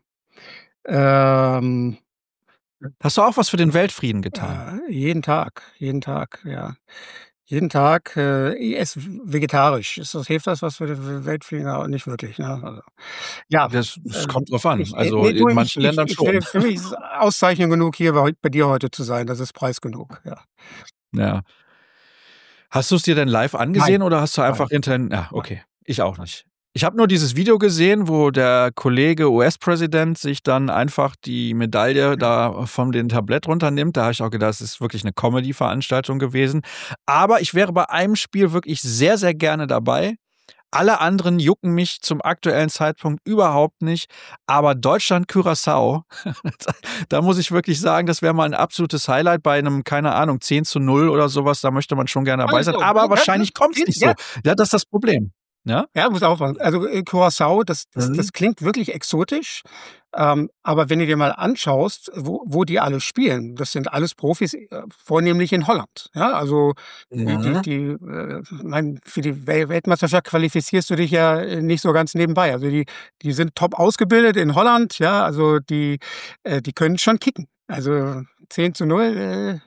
Speaker 2: Ähm
Speaker 1: Hast du auch was für den Weltfrieden getan?
Speaker 2: Äh, jeden Tag, jeden Tag, ja. Jeden Tag, äh, ich esse vegetarisch. Ist das hilft das was für den Weltfrieden? Ja, nicht wirklich, ne? Also, ja,
Speaker 1: Das, das
Speaker 2: ähm,
Speaker 1: kommt drauf an.
Speaker 2: ich äh,
Speaker 1: Also
Speaker 2: ne, du,
Speaker 1: in
Speaker 2: ich
Speaker 1: manchen
Speaker 2: ich
Speaker 1: Ländern
Speaker 2: ich
Speaker 1: schon.
Speaker 2: will für mich ist es Auszeichnung genug, hier bei bei dir heute zu sein. Das ist Preis genug, ja.
Speaker 1: Ja. Hast du es dir denn live
Speaker 2: Nein,
Speaker 1: angesehen oder hast du
Speaker 2: nein,
Speaker 1: einfach hinterher. Ja,
Speaker 2: nein.
Speaker 1: okay. Ich auch nicht. Ich habe nur dieses Video gesehen, wo der Kollege U S-Präsident sich dann einfach die Medaille da von dem Tablett runternimmt. Da habe ich auch gedacht, das ist wirklich eine Comedy-Veranstaltung gewesen. Aber ich wäre bei einem Spiel wirklich sehr, sehr gerne dabei. Alle anderen jucken mich zum aktuellen Zeitpunkt überhaupt nicht. Aber Deutschland-Curaçao, da muss ich wirklich sagen, das wäre mal ein absolutes Highlight bei einem, keine Ahnung, zehn zu null oder sowas. Da möchte man schon gerne dabei sein.
Speaker 2: Also,
Speaker 1: Aber
Speaker 2: ja,
Speaker 1: wahrscheinlich kommt es nicht so.
Speaker 2: ja.
Speaker 1: Ja, das ist das Problem. Ja?
Speaker 2: Ja, muss aufpassen. Also äh, Curaçao, das, das,
Speaker 1: Mhm.
Speaker 2: das klingt wirklich exotisch. Ähm, aber wenn du dir mal anschaust, wo, wo die alle spielen, das sind alles Profis, äh, vornehmlich in Holland. Ja, also die, die,
Speaker 1: Mhm.
Speaker 2: die, äh, mein, für die Wel- Weltmeisterschaft qualifizierst du dich ja äh, nicht so ganz nebenbei. Also die, die sind top ausgebildet in Holland, ja, also die, äh, die können schon kicken. Also zehn zu null, äh,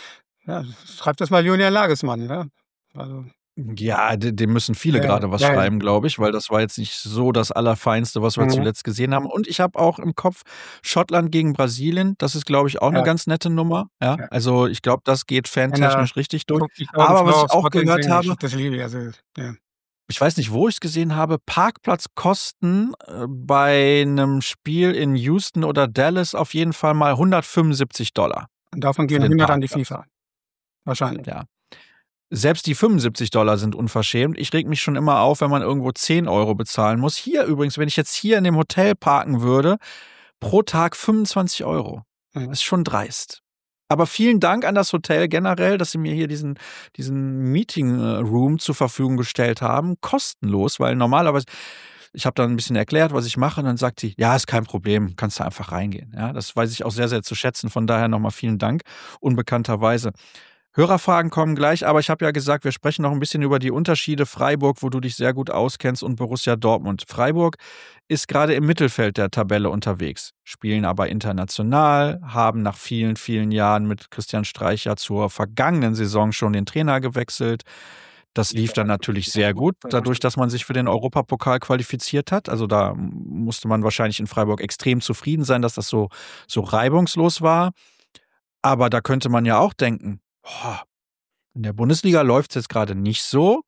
Speaker 2: ja, schreibt das mal Julian Nagelsmann, ja. Also,
Speaker 1: Ja, de dem müssen viele
Speaker 2: ja,
Speaker 1: gerade was
Speaker 2: ja, ja.
Speaker 1: schreiben, glaube ich, weil das war jetzt nicht so das Allerfeinste, was wir
Speaker 2: Mhm.
Speaker 1: zuletzt gesehen haben. Und ich habe auch im Kopf Schottland gegen Brasilien. Das ist, glaube ich, auch 'ne
Speaker 2: Ja,
Speaker 1: ganz nette Nummer, ja?
Speaker 2: ja.
Speaker 1: Also, ich glaube, das geht
Speaker 2: Einer
Speaker 1: fantechnisch richtig durch.
Speaker 2: fünfzigtausend
Speaker 1: Aber was
Speaker 2: Follower
Speaker 1: ich
Speaker 2: auf
Speaker 1: auch
Speaker 2: Spotted
Speaker 1: gehört
Speaker 2: English,
Speaker 1: habe,
Speaker 2: das liebe ich, also, ja.
Speaker 1: ich weiß nicht, wo ich's gesehen habe, Parkplatzkosten, äh, bei 'nem Spiel in Houston oder Dallas auf jeden Fall mal hundertfünfundsiebzig
Speaker 2: Und davon
Speaker 1: für
Speaker 2: gehen
Speaker 1: den
Speaker 2: hundert an die
Speaker 1: Parkplatz.
Speaker 2: FIFA, wahrscheinlich.
Speaker 1: Ja. Selbst die fünfundsiebzig sind unverschämt. Ich rege mich schon immer auf, wenn man irgendwo zehn Euro bezahlen muss. Hier übrigens, wenn ich jetzt hier in dem Hotel parken würde, pro Tag fünfundzwanzig Euro.
Speaker 2: Mhm.
Speaker 1: Ist schon dreist. Aber vielen Dank an das Hotel generell, dass sie mir hier diesen diesen Meeting äh, Room zur Verfügung gestellt haben, kostenlos, weil normalerweise ich habe dann 'n bisschen erklärt, was ich mache, und dann sagt sie: „Ja, ist kein Problem, kannst du einfach reingehen." Ja, das weiß ich auch sehr, sehr zu schätzen. Von daher noch mal vielen Dank, unbekannterweise. Hörerfragen kommen gleich, aber ich habe ja gesagt, wir sprechen noch ein bisschen über die Unterschiede Freiburg, wo du dich sehr gut auskennst, und Borussia Dortmund. Freiburg ist gerade im Mittelfeld der Tabelle unterwegs, spielen aber international, haben nach vielen, vielen Jahren mit Christian Streich ja zur vergangenen Saison schon den Trainer gewechselt. Das lief dann natürlich sehr gut, dadurch, dass man sich für den Europapokal qualifiziert hat. Also, da musste man wahrscheinlich in Freiburg extrem zufrieden sein, dass das so so reibungslos war. Aber da könnte man ja auch denken: „Boah, in der Bundesliga läuft's jetzt gerade nicht so."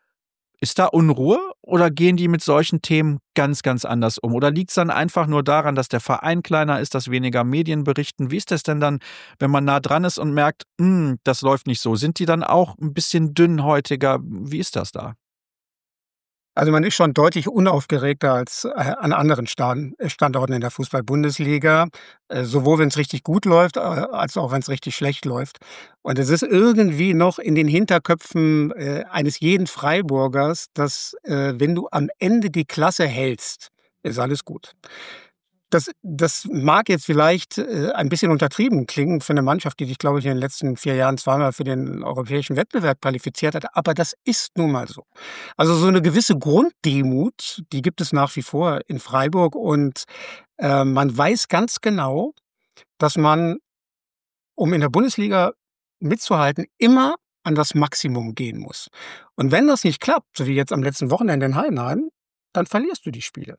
Speaker 1: Ist da Unruhe oder gehen die mit solchen Themen ganz, ganz anders um? Oder liegt's dann einfach nur daran, dass der Verein kleiner ist, dass weniger Medien berichten? Wie ist das denn dann, wenn man nah dran ist und merkt: „Hm, das läuft nicht so?" Sind die dann auch 'n bisschen dünnhäutiger? Wie ist das da?
Speaker 2: Also, man ist schon deutlich unaufgeregter als, äh, an anderen Stan äh, Standorten in der Fußball-Bundesliga, äh, sowohl wenn's richtig gut läuft, äh, als auch wenn's richtig schlecht läuft. Und es ist irgendwie noch in den Hinterköpfen, äh, eines jeden Freiburgers, dass, äh, wenn du am Ende die Klasse hältst, ist alles gut. Das das mag jetzt vielleicht, äh, ein bisschen untertrieben klingen für 'ne Mannschaft, die sich, glaube ich, in den letzten vier Jahren zweimal für den europäischen Wettbewerb qualifiziert hat, aber das ist nun mal so. Also, so 'ne gewisse Grunddemut, die gibt es nach wie vor in Freiburg, und, äh, man weiß ganz genau, dass man, um in der Bundesliga mitzuhalten, immer an das Maximum gehen muss. Und wenn das nicht klappt, so wie jetzt am letzten Wochenende in Heidenheim, dann verlierst du die Spiele.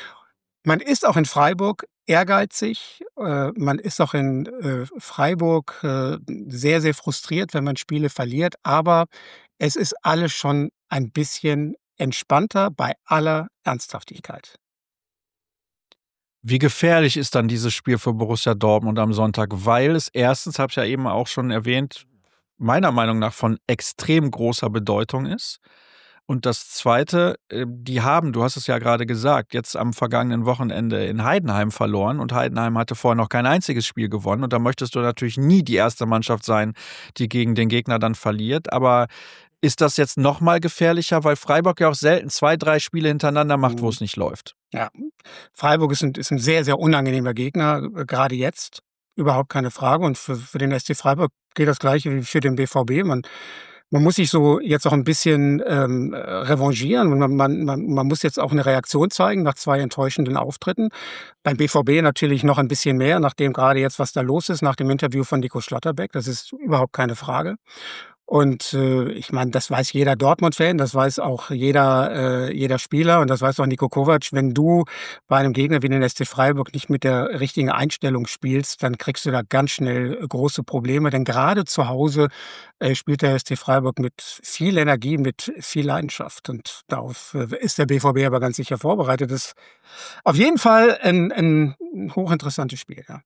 Speaker 2: Man ist auch in Freiburg ehrgeizig, äh, man ist auch in, äh, Freiburg, äh, sehr, sehr frustriert, wenn man Spiele verliert, aber es ist alles schon ein bisschen entspannter bei aller Ernsthaftigkeit.
Speaker 1: Wie gefährlich ist dann dieses Spiel für Borussia Dortmund am Sonntag? Weil es erstens, habe ich ja eben auch schon erwähnt, meiner Meinung nach von extrem großer Bedeutung ist. Und das Zweite, äh, die haben, du hast es ja gerade gesagt, jetzt am vergangenen Wochenende in Heidenheim verloren, und Heidenheim hatte vorher noch kein einziges Spiel gewonnen, und da möchtest du natürlich nie die erste Mannschaft sein, die gegen den Gegner dann verliert. Aber ist das jetzt noch mal gefährlicher, weil Freiburg ja auch selten zwei, drei Spiele hintereinander macht, wo
Speaker 2: Mhm.
Speaker 1: es nicht läuft?
Speaker 2: Ja, Freiburg ist 'n ist 'n sehr, sehr unangenehmer Gegner, äh, grade jetzt, überhaupt keine Frage. Und für für den S C Freiburg gilt das Gleiche wie für den B V B. Man man muss sich so jetzt auch 'n bisschen, ähm, äh, revanchieren, und man man man man muss jetzt auch 'ne Reaktion zeigen nach zwei enttäuschenden Auftritten. Beim B V B natürlich noch ein bisschen mehr, nachdem grade jetzt, was da los ist nach dem Interview von Nico Schlotterbeck. Das ist überhaupt keine Frage. Und, äh, ich meine, das weiß jeder Dortmund-Fan, das weiß auch jeder äh, jeder Spieler, und das weiß auch Niko Kovac. Wenn du bei einem Gegner wie den S C Freiburg nicht mit der richtigen Einstellung spielst, dann kriegst du da ganz schnell äh, große Probleme. Denn gerade zu Hause, äh, spielt der S C Freiburg mit viel Energie, mit viel Leidenschaft. Und darauf, äh, ist der B V B aber ganz sicher vorbereitet. Das ist auf jeden Fall ein 'n hochinteressantes Spiel, ja.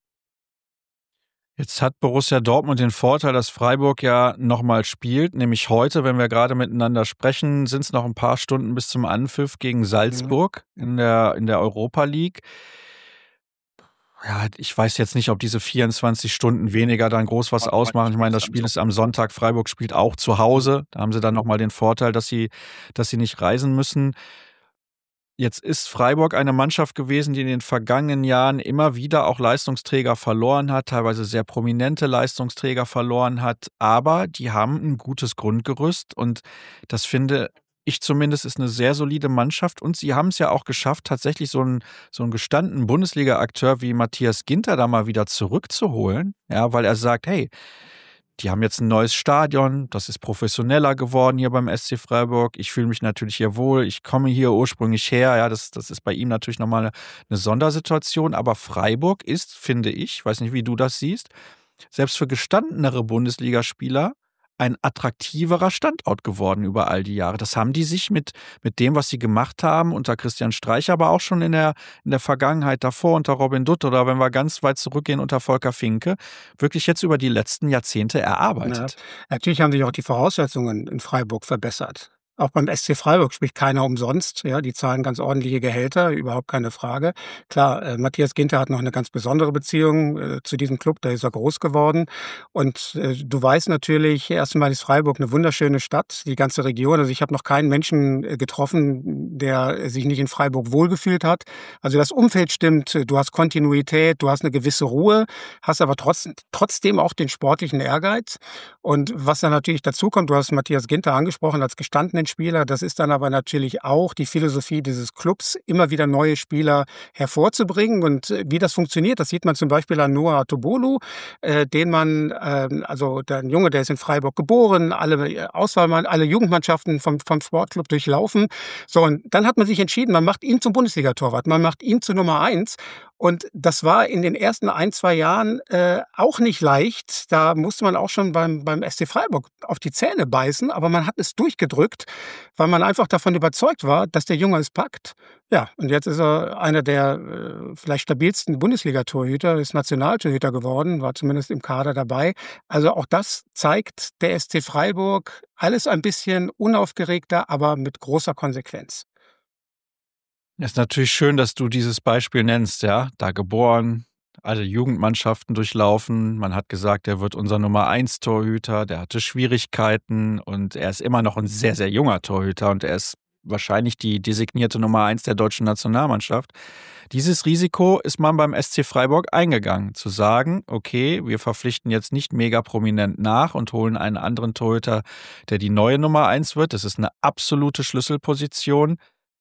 Speaker 1: Jetzt hat Borussia Dortmund den Vorteil, dass Freiburg ja noch mal spielt, nämlich heute, wenn wir gerade miteinander sprechen, sind es noch ein paar Stunden bis zum Anpfiff gegen
Speaker 2: Mhm.
Speaker 1: Salzburg in der in der Europa League. Ja, ich weiß jetzt nicht, ob diese vierundzwanzig Stunden weniger dann groß was ausmachen. Ich meine, das Spiel ist am Sonntag. Freiburg spielt auch zu Hause. Da haben sie dann nochmal den Vorteil, dass sie, dass sie nicht reisen müssen. Jetzt ist Freiburg eine Mannschaft gewesen, die in den vergangenen Jahren immer wieder auch Leistungsträger verloren hat, teilweise sehr prominente Leistungsträger verloren hat. Aber die haben ein gutes Grundgerüst und das finde ich zumindest ist eine sehr solide Mannschaft. Und sie haben es ja auch geschafft, tatsächlich so einen, so einen gestandenen Bundesliga-Akteur wie Matthias Ginter da mal wieder zurückzuholen. Ja, weil er sagt, hey, die haben jetzt ein neues Stadion, das ist professioneller geworden hier beim S C Freiburg. Ich fühle mich natürlich hier wohl. Ich komme hier ursprünglich her. Ja, das, das ist bei ihm natürlich nochmal eine, eine Sondersituation. Aber Freiburg ist, finde ich, weiß nicht, wie du das siehst, selbst für gestandenere Bundesligaspieler ein attraktiverer Standort geworden über all die Jahre. Das haben die sich mit, mit dem, was sie gemacht haben, unter Christian Streich, aber auch schon in der, in der Vergangenheit davor, unter Robin Dutt oder wenn wir ganz weit zurückgehen, unter Volker Finke, wirklich jetzt über die letzten Jahrzehnte
Speaker 2: Ja,
Speaker 1: erarbeitet.
Speaker 2: natürlich haben sich auch die Voraussetzungen in Freiburg verbessert. Auch beim S C Freiburg spielt keiner umsonst. Ja, die zahlen ganz ordentliche Gehälter, überhaupt keine Frage. Klar, äh, Matthias Ginter hat noch eine ganz besondere Beziehung äh, zu diesem Club, da ist er groß geworden. Und äh, du weißt natürlich, erst einmal ist Freiburg eine wunderschöne Stadt, die ganze Region. Also ich habe noch keinen Menschen äh, getroffen, der sich nicht in Freiburg wohlgefühlt hat. Also das Umfeld stimmt, du hast Kontinuität, du hast eine gewisse Ruhe, hast aber trotz, trotzdem auch den sportlichen Ehrgeiz. Und was dann natürlich dazu kommt, du hast Matthias Ginter angesprochen als gestandenen Spieler, das ist dann aber natürlich auch die Philosophie dieses Clubs, immer wieder neue Spieler hervorzubringen. Und äh, wie das funktioniert, das sieht man zum Beispiel an Noah Tobolu, äh, den man, äh, also der Junge, der ist in Freiburg geboren, alle Auswahl, alle Jugendmannschaften vom, vom Sportclub durchlaufen. So, und dann hat man sich entschieden, man macht ihn zum Bundesligatorwart, man macht ihn zur Nummer eins. Und das war in den ersten ein, zwei Jahren äh, auch nicht leicht. Da musste man auch schon beim, beim S C Freiburg auf die Zähne beißen, aber man hat es durchgedrückt, weil man einfach davon überzeugt war, dass der Junge es packt. Ja, und jetzt ist er einer der äh, vielleicht stabilsten Bundesliga-Torhüter, ist Nationaltorhüter geworden, war zumindest im Kader dabei. Also auch das zeigt der S C Freiburg, alles ein bisschen unaufgeregter, aber mit großer Konsequenz.
Speaker 1: Ist natürlich schön, dass du dieses Beispiel nennst, ja. Da geboren, alle Jugendmannschaften durchlaufen. Man hat gesagt, er wird unser Nummer eins Torhüter. Der hatte Schwierigkeiten und er ist immer noch ein sehr, sehr junger Torhüter und er ist wahrscheinlich die designierte Nummer eins der deutschen Nationalmannschaft. Dieses Risiko ist man beim S C Freiburg eingegangen, zu sagen, okay, wir verpflichten jetzt nicht mega prominent nach und holen einen anderen Torhüter, der die neue Nummer eins wird. Das ist eine absolute Schlüsselposition.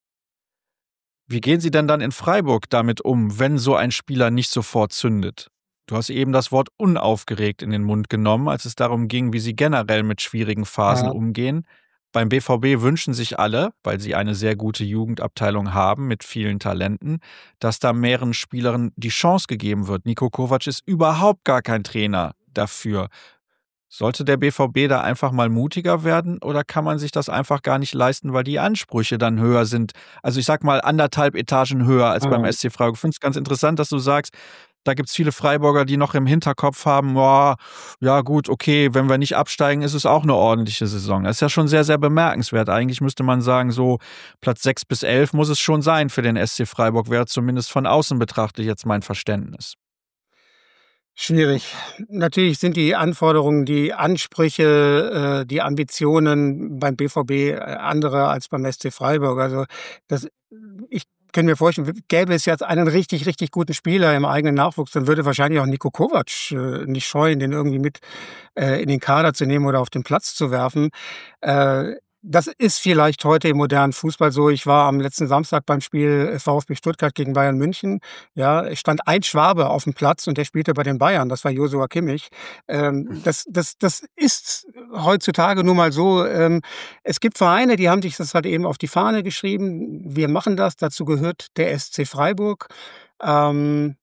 Speaker 1: Wie gehen Sie denn dann in Freiburg damit um, wenn so ein Spieler nicht sofort zündet? Du hast eben das Wort unaufgeregt in den Mund genommen, als es darum ging, wie Sie generell mit schwierigen Phasen
Speaker 2: Ja.
Speaker 1: umgehen. Beim B V B wünschen sich alle, weil sie eine sehr gute Jugendabteilung haben mit vielen Talenten, dass da mehreren Spielern die Chance gegeben wird. Niko Kovac ist überhaupt gar kein Trainer dafür. Sollte der B V B da einfach mal mutiger werden oder kann man sich das einfach gar nicht leisten, weil die Ansprüche dann höher sind? Also ich sag mal anderthalb Etagen höher als beim
Speaker 2: Mhm.
Speaker 1: S C Freiburg. Ich finde es ganz interessant, dass du sagst, da gibt es viele Freiburger, die noch im Hinterkopf haben, boah, ja gut, okay, wenn wir nicht absteigen, ist es auch eine ordentliche Saison. Das ist ja schon sehr, sehr bemerkenswert. Eigentlich müsste man sagen, so Platz sechs bis elf muss es schon sein für den S C Freiburg, wäre zumindest von außen betrachtet jetzt mein Verständnis.
Speaker 2: Schwierig. Natürlich sind die Anforderungen, die Ansprüche, äh, die Ambitionen beim B V B äh, andere als beim S C Freiburg. Also das, ich kann mir vorstellen, gäbe es jetzt einen richtig, richtig guten Spieler im eigenen Nachwuchs, dann würde wahrscheinlich auch Niko Kovac äh, nicht scheuen, den irgendwie mit äh, in den Kader zu nehmen oder auf den Platz zu werfen. Äh, Das ist vielleicht heute im modernen Fußball so. Ich war am letzten Samstag beim Spiel VfB Stuttgart gegen Bayern München. Ja, es stand ein Schwabe auf dem Platz und der spielte bei den Bayern. Das war Joshua Kimmich. Ähm, das, das, das ist heutzutage nun mal so. Ähm, es gibt Vereine, die haben sich das halt eben auf die Fahne geschrieben. Wir machen das. Dazu gehört der S C Freiburg. Ähm,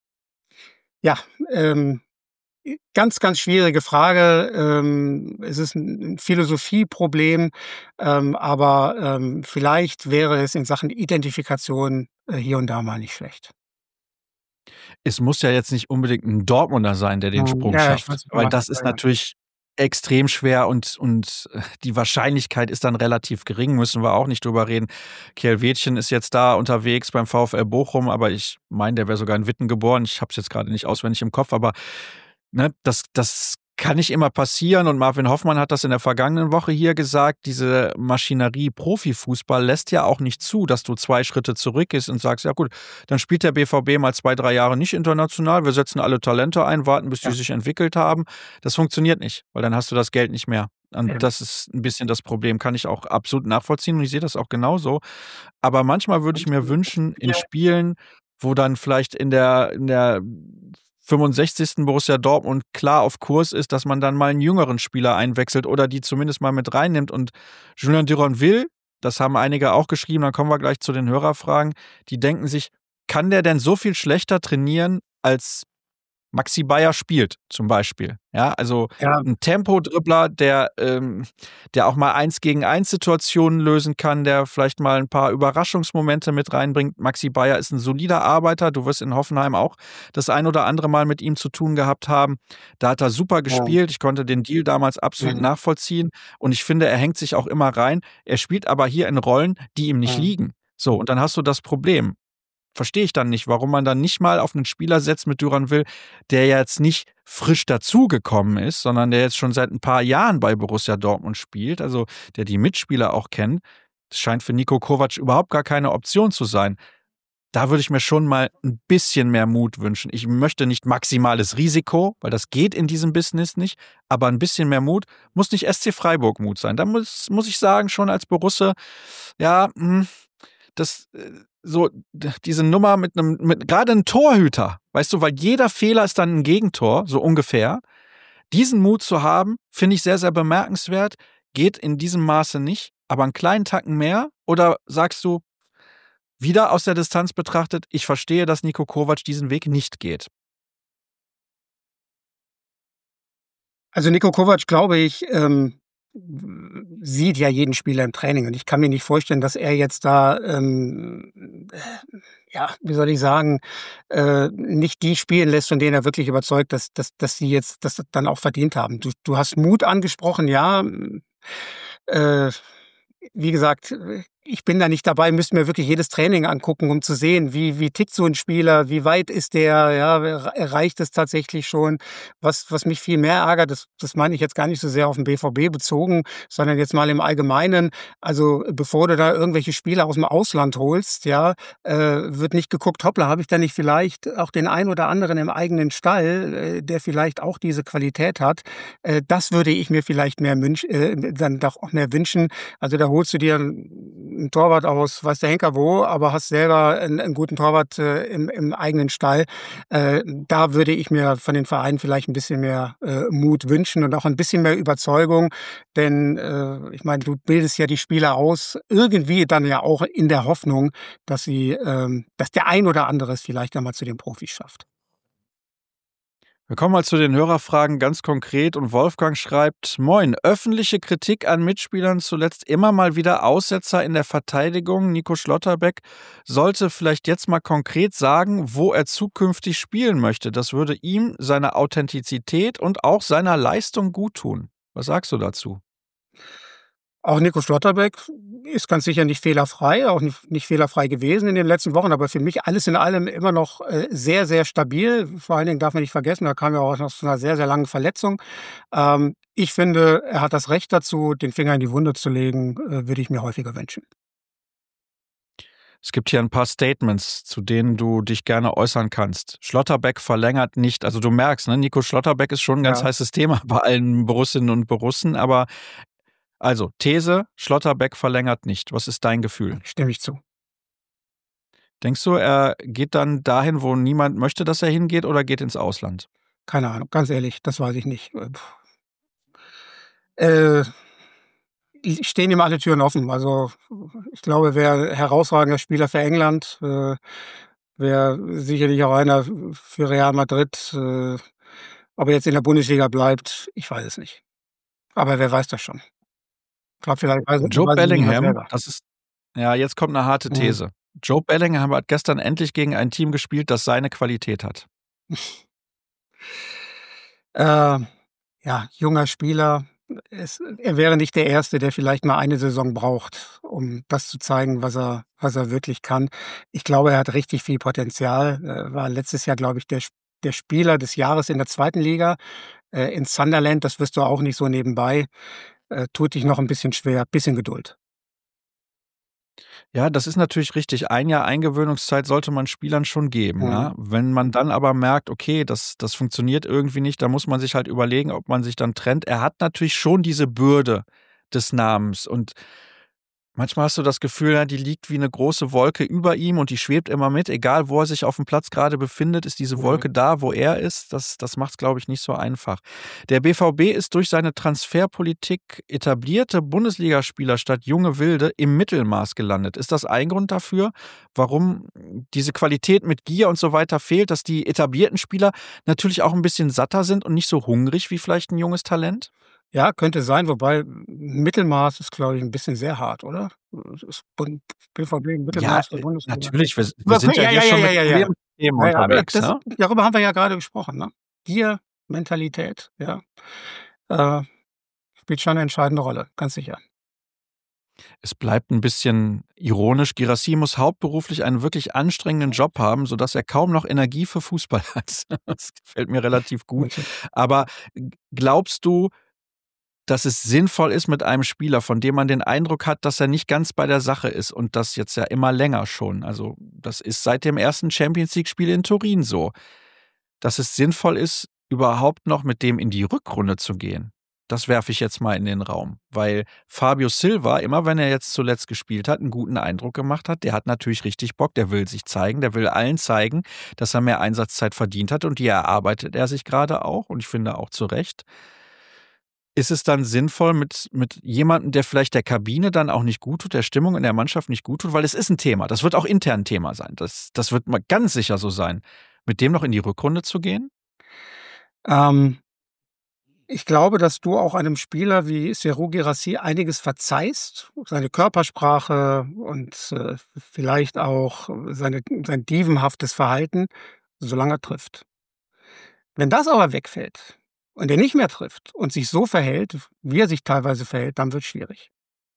Speaker 2: ja, ähm, Ganz, ganz schwierige Frage. Ähm, es ist ein 'n Philosophieproblem, ähm, aber, ähm, vielleicht wäre es in Sachen Identifikation, äh, hier und da mal nicht schlecht.
Speaker 1: Es muss ja jetzt nicht unbedingt ein Dortmunder sein, der den
Speaker 2: Mhm.
Speaker 1: Sprung
Speaker 2: Ja, ja, ich
Speaker 1: schafft,
Speaker 2: weiß, was du
Speaker 1: weil
Speaker 2: meinst.
Speaker 1: das ist
Speaker 2: Ja, ja.
Speaker 1: natürlich extrem schwer und, und die Wahrscheinlichkeit ist dann relativ gering, müssen wir auch nicht drüber reden. Kjellvetjen ist jetzt da unterwegs beim VfL Bochum, aber ich meine, der wäre sogar in Witten geboren. Ich habe es jetzt gerade nicht auswendig im Kopf, aber ne, das, das kann nicht immer passieren und Marvin Hoffmann hat das in der vergangenen Woche hier gesagt, diese Maschinerie Profifußball lässt ja auch nicht zu, dass du zwei Schritte zurückgehst und sagst, ja gut, dann spielt der B V B mal zwei, drei Jahre nicht international, wir setzen alle Talente ein, warten, bis die
Speaker 2: Ja.
Speaker 1: sich entwickelt haben. Das funktioniert nicht, weil dann hast du das Geld nicht mehr. Und
Speaker 2: Eben.
Speaker 1: das ist ein bisschen das Problem, kann ich auch absolut nachvollziehen und ich sehe das auch genauso. Aber manchmal würde ich mir wünschen, in Spielen, wo dann vielleicht in der, in der fünfundsechzigsten Borussia Dortmund klar auf Kurs ist, dass man dann mal einen jüngeren Spieler einwechselt oder die zumindest mal mit reinnimmt. Und Julien Duranville, das haben einige auch geschrieben, dann kommen wir gleich zu den Hörerfragen, die denken sich, kann der denn so viel schlechter trainieren als Maxi Bayer spielt, zum Beispiel. Ja, also
Speaker 2: Ja.
Speaker 1: ein Tempo-Dribbler, der, ähm, der auch mal eins gegen eins Situationen lösen kann, der vielleicht mal ein paar Überraschungsmomente mit reinbringt. Maxi Bayer ist ein solider Arbeiter. Du wirst in Hoffenheim auch das ein oder andere Mal mit ihm zu tun gehabt haben. Da hat er super gespielt. Ich konnte den Deal damals absolut
Speaker 2: Mhm.
Speaker 1: nachvollziehen. Und ich finde, er hängt sich auch immer rein. Er spielt aber hier in Rollen, die ihm nicht
Speaker 2: Mhm.
Speaker 1: liegen. So, und dann hast du das Problem. Verstehe ich dann nicht, warum man dann nicht mal auf einen Spieler setzt mit Duranville, der jetzt nicht frisch dazugekommen ist, sondern der jetzt schon seit ein paar Jahren bei Borussia Dortmund spielt, also der die Mitspieler auch kennt. Das scheint für Niko Kovac überhaupt gar keine Option zu sein. Da würde ich mir schon mal ein bisschen mehr Mut wünschen. Ich möchte nicht maximales Risiko, weil das geht in diesem Business nicht, aber ein bisschen mehr Mut muss nicht S C Freiburg Mut sein. Da muss, muss ich sagen, schon als Borussia, ja, mh, das äh, so d- diese Nummer mit einem mit gerade einem Torhüter, weißt du, weil jeder Fehler ist dann ein Gegentor, so ungefähr. Diesen Mut zu haben, finde ich sehr, sehr bemerkenswert. Geht in diesem Maße nicht, aber einen kleinen Tacken mehr? Oder sagst du, wieder aus der Distanz betrachtet, ich verstehe, dass Niko Kovac diesen Weg nicht geht?
Speaker 2: Also Niko Kovac, glaube ich, ähm, sieht ja jeden Spieler im Training und ich kann mir nicht vorstellen, dass er jetzt da, ähm, ja, wie soll ich sagen, äh, nicht die spielen lässt, von denen er wirklich überzeugt, dass, dass, dass sie jetzt das dann auch verdient haben. Du, du hast Mut angesprochen, ja. Äh, Wie gesagt, ich bin da nicht dabei, müsste mir wirklich jedes Training angucken, um zu sehen, wie, wie tickt so ein Spieler, wie weit ist der, ja, erreicht es tatsächlich schon. Was, was mich viel mehr ärgert, das, das meine ich jetzt gar nicht so sehr auf den B V B bezogen, sondern jetzt mal im Allgemeinen. Also bevor du da irgendwelche Spieler aus dem Ausland holst, ja, äh, wird nicht geguckt, hoppla, habe ich da nicht vielleicht auch den einen oder anderen im eigenen Stall, äh, der vielleicht auch diese Qualität hat. Äh, das würde ich mir vielleicht mehr wünsch, äh, dann doch auch mehr wünschen. Also da holst du dir einen Torwart aus, weiß der Henker wo, aber hast selber einen, einen guten Torwart äh, im, im eigenen Stall. Äh, da würde ich mir von den Vereinen vielleicht ein bisschen mehr äh, Mut wünschen und auch ein bisschen mehr Überzeugung. Denn äh, ich meine, du bildest ja die Spieler aus, irgendwie dann ja auch in der Hoffnung, dass sie, ähm, dass der ein oder andere es vielleicht einmal zu den Profis schafft.
Speaker 1: Wir kommen mal zu den Hörerfragen ganz konkret und Wolfgang schreibt, Moin, öffentliche Kritik an Mitspielern, zuletzt immer mal wieder Aussetzer in der Verteidigung. Nico Schlotterbeck sollte vielleicht jetzt mal konkret sagen, wo er zukünftig spielen möchte. Das würde ihm, seiner Authentizität und auch seiner Leistung guttun. Was sagst du dazu?
Speaker 2: Auch Nico Schlotterbeck ist ganz sicher nicht fehlerfrei, auch nicht, nicht fehlerfrei gewesen in den letzten Wochen, aber für mich alles in allem immer noch äh, sehr, sehr stabil. Vor allen Dingen darf man nicht vergessen, da kam ja auch noch zu einer sehr, sehr langen Verletzung. Ähm, ich finde, er hat das Recht dazu, den Finger in die Wunde zu legen, äh, würde ich mir häufiger wünschen.
Speaker 1: Es gibt hier ein paar Statements, zu denen du dich gerne äußern kannst. Schlotterbeck verlängert nicht, also du merkst, ne, Nico Schlotterbeck ist schon ein ganz
Speaker 2: Ja,
Speaker 1: heißes Thema bei allen Borussinnen und Borussen, aber also These, Schlotterbeck verlängert nicht. Was ist dein Gefühl?
Speaker 2: stimme ich zu.
Speaker 1: Denkst du, er geht dann dahin, wo niemand möchte, dass er hingeht, oder geht ins Ausland?
Speaker 2: Keine Ahnung, ganz ehrlich, das weiß ich nicht. Äh, pf. Äh, Stehen ihm alle Türen offen. Also ich glaube, er wäre herausragender Spieler für England, äh, wäre sicherlich auch einer für Real Madrid. Äh, ob er jetzt in der Bundesliga bleibt, ich weiß es nicht. Aber wer weiß das schon? Ich glaube, vielleicht weiß
Speaker 1: Joe
Speaker 2: weiß es nicht mal
Speaker 1: Bellingham,
Speaker 2: selber.
Speaker 1: das ist, ja, jetzt kommt eine harte
Speaker 2: Mhm.
Speaker 1: These. Joe Bellingham hat gestern endlich gegen ein Team gespielt, das seine Qualität hat.
Speaker 2: Äh, ja, junger Spieler. Es, er wäre nicht der Erste, der vielleicht mal eine Saison braucht, um das zu zeigen, was er, was er wirklich kann. Ich glaube, er hat richtig viel Potenzial. Er war letztes Jahr, glaube ich, der, Sp- der Spieler des Jahres in der zweiten Liga äh, in Sunderland. Das wirst du auch nicht so nebenbei. Äh, tut dich noch ein bisschen schwer. Bisschen Geduld.
Speaker 1: Ja, das ist natürlich richtig. Ein Jahr Eingewöhnungszeit sollte man Spielern schon geben,
Speaker 2: Mhm.
Speaker 1: ja. Wenn man dann aber merkt, okay, das das funktioniert irgendwie nicht, dann muss man sich halt überlegen, ob man sich dann trennt. Er hat natürlich schon diese Bürde des Namens und manchmal hast du das Gefühl, ja, die liegt wie eine große Wolke über ihm und die schwebt immer mit. Egal, wo er sich auf dem Platz gerade befindet, ist diese
Speaker 2: Mhm.
Speaker 1: Wolke da, wo er ist. Das das macht's, glaube ich, nicht so einfach. Der B V B ist durch seine Transferpolitik etablierte Bundesligaspieler statt junge Wilde im Mittelmaß gelandet. Ist das ein Grund dafür, warum diese Qualität mit Gier und so weiter fehlt, dass die etablierten Spieler natürlich auch ein bisschen satter sind und nicht so hungrig wie vielleicht ein junges Talent?
Speaker 2: Ja, könnte sein, wobei Mittelmaß ist, glaube ich, ein bisschen sehr hart, oder? Das ist Bund B V B
Speaker 1: Ja,
Speaker 2: Mittelmaß der
Speaker 1: äh,
Speaker 2: Bundesliga.
Speaker 1: natürlich, wir wir
Speaker 2: Aber
Speaker 1: sind
Speaker 2: okay,
Speaker 1: ja
Speaker 2: ja,
Speaker 1: hier
Speaker 2: ja, ja,
Speaker 1: schon
Speaker 2: ja,
Speaker 1: mit
Speaker 2: ja, ja.
Speaker 1: Problemthemen
Speaker 2: Ja, ja, aber
Speaker 1: unterwegs,
Speaker 2: das
Speaker 1: ne?
Speaker 2: darüber haben wir ja gerade gesprochen, ne? Gier, Mentalität, ja, äh, spielt schon 'ne entscheidende Rolle, ganz sicher.
Speaker 1: Es bleibt 'n bisschen ironisch. Guirassy muss hauptberuflich einen wirklich anstrengenden Job haben, sodass er kaum noch Energie für Fußball hat. Das gefällt mir relativ gut. Aber g glaubst du, dass es sinnvoll ist mit einem Spieler, von dem man den Eindruck hat, dass er nicht ganz bei der Sache ist und das jetzt ja immer länger schon? Also, das ist seit dem ersten Champions-League-Spiel in Turin so, dass es sinnvoll ist, überhaupt noch mit dem in die Rückrunde zu gehen? Das werfe ich jetzt mal in den Raum, weil Fabio Silva, immer wenn er jetzt zuletzt gespielt hat, 'n guten Eindruck gemacht hat. Der hat natürlich richtig Bock, der will sich zeigen, der will allen zeigen, dass er mehr Einsatzzeit verdient hat und die erarbeitet er sich grade auch und ich finde auch zu Recht. Ist es dann sinnvoll mit mit jemandem, der vielleicht der Kabine dann auch nicht guttut, der Stimmung in der Mannschaft nicht guttut? Weil es ist 'n Thema. Das wird auch intern 'n Thema sein. Das das wird mal ganz sicher so sein. Mit dem noch in die Rückrunde zu gehen?
Speaker 2: Ähm, ich glaube, dass du auch einem Spieler wie Serhou Guirassy einiges verzeihst, seine Körpersprache und, äh, vielleicht auch seine sein dievenhaftes Verhalten, solange er trifft. Wenn das aber wegfällt und er nicht mehr trifft und sich so verhält, wie er sich teilweise verhält, dann wird's schwierig.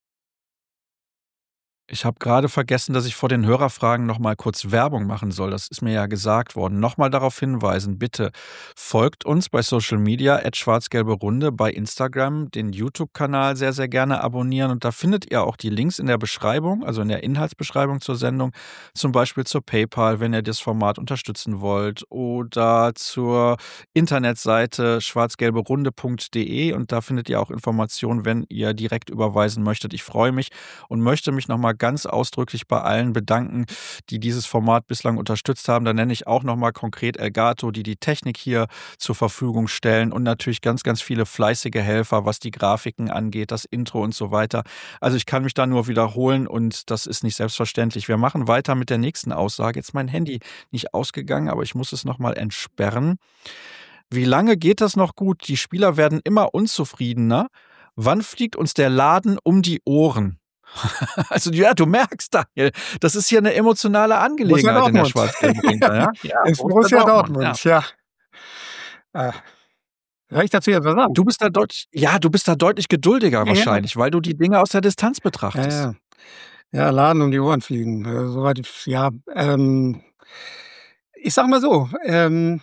Speaker 1: Ich habe gerade vergessen, dass ich vor den Hörerfragen noch mal kurz Werbung machen soll. Das ist mir ja gesagt worden. Noch mal darauf hinweisen, bitte folgt uns bei Social Media at schwarz-gelbe Runde, bei Instagram, den YouTube-Kanal sehr, sehr gerne abonnieren. Und da findet ihr auch die Links in der Beschreibung, also in der Inhaltsbeschreibung zur Sendung, zum Beispiel zur PayPal, wenn ihr das Format unterstützen wollt, oder zur Internetseite schwarz-gelbe-runde punkt de. Und da findet ihr auch Informationen, wenn ihr direkt überweisen möchtet. Ich freue mich und möchte mich noch mal ganz ausdrücklich bei allen bedanken, die dieses Format bislang unterstützt haben. Da nenne ich auch noch mal konkret Elgato, die die Technik hier zur Verfügung stellen und natürlich ganz, ganz viele fleißige Helfer, was die Grafiken angeht, das Intro und so weiter. Also, ich kann mich da nur wiederholen und das ist nicht selbstverständlich. Wir machen weiter mit der nächsten Aussage. Jetzt ist mein Handy nicht ausgegangen, aber ich muss es noch mal entsperren. Wie lange geht das noch gut? Die Spieler werden immer unzufriedener. Wann fliegt uns der Laden um die Ohren? Also, ja, du merkst, Daniel, das ist hier 'ne emotionale
Speaker 2: Borussia
Speaker 1: Angelegenheit in der
Speaker 2: Dortmund.
Speaker 1: schwarz-gelben Runde, ja? Ja,
Speaker 2: Ist
Speaker 1: Borussia
Speaker 2: Borussia
Speaker 1: Dortmund, ja.
Speaker 2: Dortmund, ja. Äh, soll ich dazu jetzt was sagen?
Speaker 1: Du bist da deutlich ja, du bist da deutlich geduldiger
Speaker 2: Ja, ja.
Speaker 1: wahrscheinlich, weil du die Dinge aus der Distanz
Speaker 2: Ja,
Speaker 1: betrachtest.
Speaker 2: ja. Ja, Laden um die Ohren fliegen. Äh, soweit ich ja, ähm, ich sage mal so, ähm,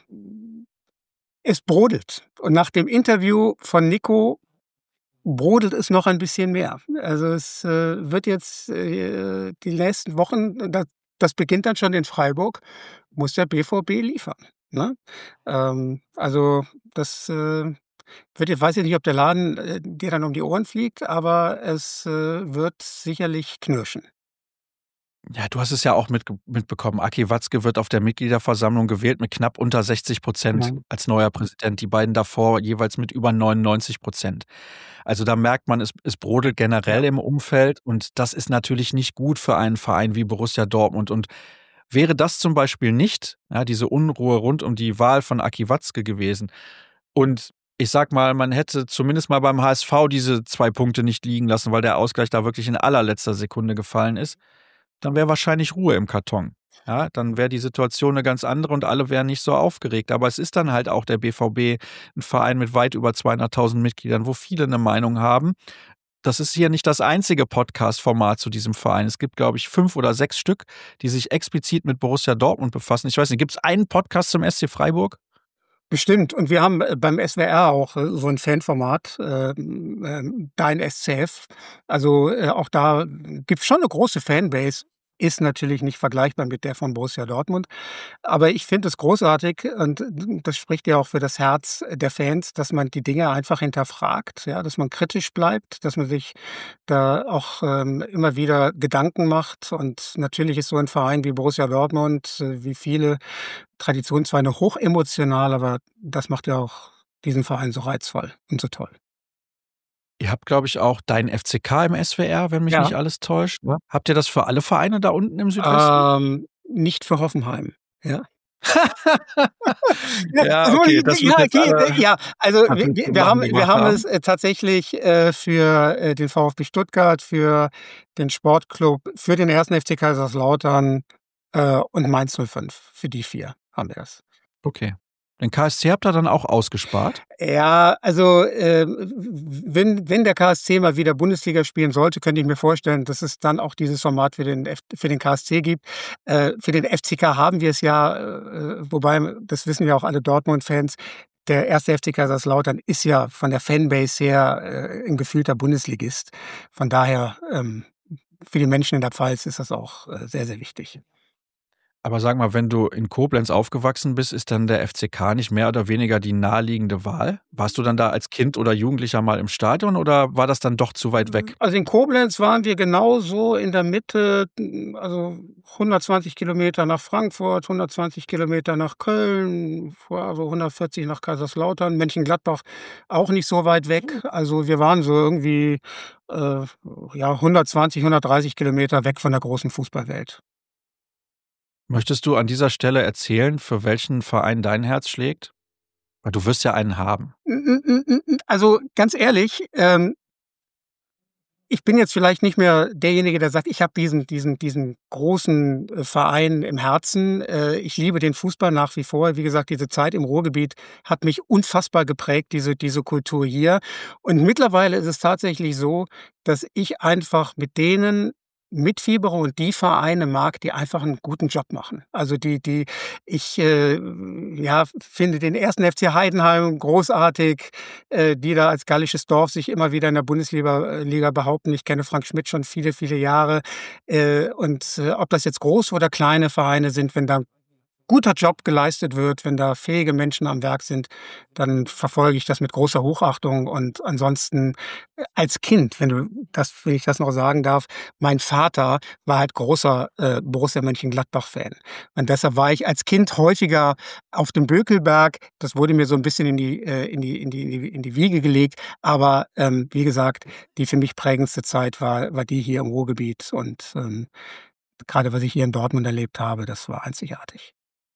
Speaker 2: es brodelt. Und nach dem Interview von Nico brodelt es noch ein bisschen mehr. Also, es, äh, wird jetzt, äh, die nächsten Wochen, da das beginnt dann schon in Freiburg, muss der B V B liefern, ne? Ähm, also, das, äh, wird jetzt weiß ich nicht, ob der Laden, äh, dir dann um die Ohren fliegt, aber es, äh, wird sicherlich knirschen.
Speaker 1: Ja, du hast es ja auch mitge mitbekommen. Aki Watzke wird auf der Mitgliederversammlung gewählt mit knapp unter sechzig Prozent
Speaker 2: Mhm.
Speaker 1: als neuer Präsident. Die beiden davor jeweils mit über neunundneunzig Prozent. Also, da merkt man, es es brodelt
Speaker 2: Ja.
Speaker 1: generell im Umfeld und das ist natürlich nicht gut für einen Verein wie Borussia Dortmund. Und wäre das zum Beispiel nicht, ja, diese Unruhe rund um die Wahl von Aki Watzke gewesen und ich sage mal, man hätte zumindest mal beim H S V diese zwei Punkte nicht liegen lassen, weil der Ausgleich da wirklich in allerletzter Sekunde gefallen ist. dann wäre wahrscheinlich Ruhe im Karton. Ja, dann wäre die Situation eine ganz andere und alle wären nicht so aufgeregt. Aber es ist dann halt auch der B V B, ein Verein mit weit über zweihunderttausend Mitgliedern, wo viele eine Meinung haben. Das ist hier nicht das einzige Podcast-Format zu diesem Verein. Es gibt, glaube ich, fünf oder sechs Stück, die sich explizit mit Borussia Dortmund befassen. Ich weiß nicht, gibt es einen Podcast zum S C Freiburg?
Speaker 2: Bestimmt. Und wir haben beim S W R auch so ein Fanformat, äh, äh, Dein S C F. Also äh, auch da gibt's schon eine große Fanbase. Ist natürlich nicht vergleichbar mit der von Borussia Dortmund. Aber ich finde es großartig und das spricht ja auch für das Herz der Fans, dass man die Dinge einfach hinterfragt, ja, dass man kritisch bleibt, dass man sich da auch ähm, immer wieder Gedanken macht. Und natürlich ist so ein Verein wie Borussia Dortmund, äh, wie viele Tradition zwar eine hochemotional, aber das macht ja auch diesen Verein so reizvoll und so toll.
Speaker 1: Ihr habt, glaube ich, auch Dein F C K im S W R, wenn mich
Speaker 2: Ja.
Speaker 1: nicht alles täuscht. Ne? Habt ihr das für alle Vereine da unten im Südwesten?
Speaker 2: Ähm, nicht für Hoffenheim, ja.
Speaker 1: Ja,
Speaker 2: so,
Speaker 1: okay, das wird
Speaker 2: ja,
Speaker 1: jetzt
Speaker 2: okay,
Speaker 1: alle
Speaker 2: ja, also wir,
Speaker 1: Kapitel
Speaker 2: wir, wir
Speaker 1: machen,
Speaker 2: haben,
Speaker 1: die
Speaker 2: wir
Speaker 1: gemacht
Speaker 2: haben
Speaker 1: haben.
Speaker 2: es äh, tatsächlich äh, für äh, den VfB Stuttgart, für den Sportclub, für den ersten F C Kaiserslautern äh, und Mainz null fünf. Für die vier haben wir das.
Speaker 1: Okay. Den K S C habt ihr dann auch ausgespart?
Speaker 2: Ja, also äh, wenn, wenn der K S C mal wieder Bundesliga spielen sollte, könnte ich mir vorstellen, dass es dann auch dieses Format für den, F- für den K S C gibt. Äh, für den F C K haben wir es ja, äh, wobei, das wissen ja auch alle Dortmund-Fans, der erste F C Kaiserslautern ist ja von der Fanbase her äh, ein gefühlter Bundesligist. Von daher, ähm, für die Menschen in der Pfalz ist das auch äh, sehr, sehr wichtig.
Speaker 1: Aber sag mal, wenn du in Koblenz aufgewachsen bist, ist dann der F C K nicht mehr oder weniger die naheliegende Wahl? Warst du dann da als Kind oder Jugendlicher mal im Stadion oder war das dann doch zu weit weg?
Speaker 2: Also in Koblenz waren wir genauso in der Mitte, also hundertzwanzig Kilometer nach Frankfurt, hundertzwanzig Kilometer nach Köln, also hundertvierzig nach Kaiserslautern, Mönchengladbach auch nicht so weit weg. Also wir waren so irgendwie äh, ja, hundertzwanzig, hundertdreißig Kilometer weg von der großen Fußballwelt.
Speaker 1: Möchtest du an dieser Stelle erzählen, für welchen Verein dein Herz schlägt? Weil du wirst ja einen haben.
Speaker 2: Also ganz ehrlich, ähm, ich bin jetzt vielleicht nicht mehr derjenige, der sagt, ich habe diesen diesen diesen großen äh, Verein im Herzen. Äh, ich liebe den Fußball nach wie vor. Wie gesagt, diese Zeit im Ruhrgebiet hat mich unfassbar geprägt, diese diese Kultur hier. Und mittlerweile ist es tatsächlich so, dass ich einfach mit denen mitfiebere und die Vereine mag, die einfach einen guten Job machen. Also die die ich, äh, ja, finde den ersten F C Heidenheim großartig, äh, die da als gallisches Dorf sich immer wieder in der Bundesliga äh, Liga behaupten. Ich kenne Frank Schmidt schon viele, viele Jahre. Äh, und äh, ob das jetzt große oder kleine Vereine sind, wenn da guter Job geleistet wird, wenn da fähige Menschen am Werk sind, dann verfolge ich das mit großer Hochachtung. Und ansonsten äh, als Kind, wenn du das, wenn ich das noch sagen darf, mein Vater war halt großer äh, Borussia Mönchengladbach-Fan. Und deshalb war ich als Kind häufiger auf dem Bökelberg. Das wurde mir so ein bisschen in die, äh, in die, in die, in die, in die Wiege gelegt. Aber ähm, wie gesagt, die für mich prägendste Zeit war, war die hier im Ruhrgebiet. Und ähm, gerade was ich hier in Dortmund erlebt habe, das war einzigartig.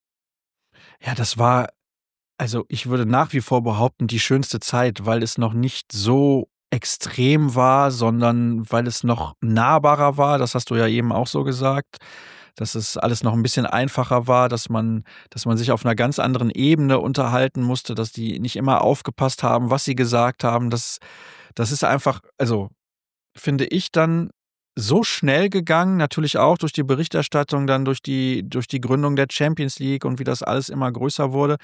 Speaker 1: Ja, das war, also ich würde nach wie vor behaupten, die schönste Zeit, weil es noch nicht so extrem war, sondern weil es noch nahbarer war. Das hast du ja eben auch so gesagt, dass es alles noch ein bisschen einfacher war, dass man, dass man sich auf einer ganz anderen Ebene unterhalten musste, dass die nicht immer aufgepasst haben, was sie gesagt haben. Das, das ist einfach, also finde ich dann so schnell gegangen, natürlich auch durch die Berichterstattung, dann durch die, durch die Gründung der Champions League und wie das alles immer größer wurde.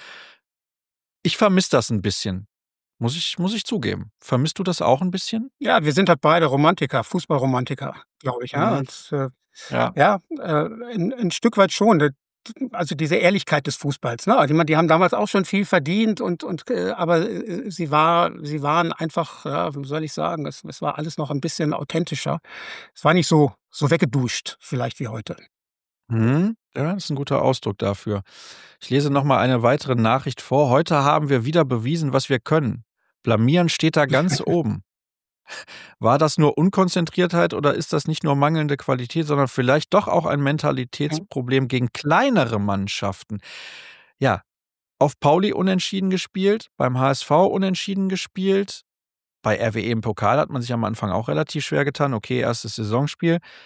Speaker 1: Ich vermisse das ein bisschen, muss ich, muss ich zugeben. Vermisst du das auch ein bisschen?
Speaker 2: Ja, wir sind halt beide Romantiker, Fußballromantiker, glaube ich, ja.
Speaker 1: Mhm.
Speaker 2: Und, äh,
Speaker 1: Ja.
Speaker 2: ja, äh, 'n 'n Stück weit schon. D also diese Ehrlichkeit des Fußballs, ne? Also, ich meine, die haben damals auch schon viel verdient und und, äh, aber, äh, sie war sie waren einfach, ja, wie soll ich sagen, es es war alles noch ein bisschen authentischer. Es war nicht so so weggeduscht vielleicht wie heute.
Speaker 1: Mhm. Ja, das ist ein guter Ausdruck dafür. Ich lese noch mal eine weitere Nachricht vor. Heute haben wir wieder bewiesen, was wir können. Blamieren steht da ganz oben. War das nur Unkonzentriertheit oder ist das nicht nur mangelnde Qualität, sondern vielleicht doch auch ein Mentalitätsproblem gegen kleinere Mannschaften? Ja, auf Pauli unentschieden gespielt, beim H S V unentschieden gespielt, bei R W E im Pokal hat man sich am Anfang auch relativ schwer getan. Okay, erstes Saisonspiel.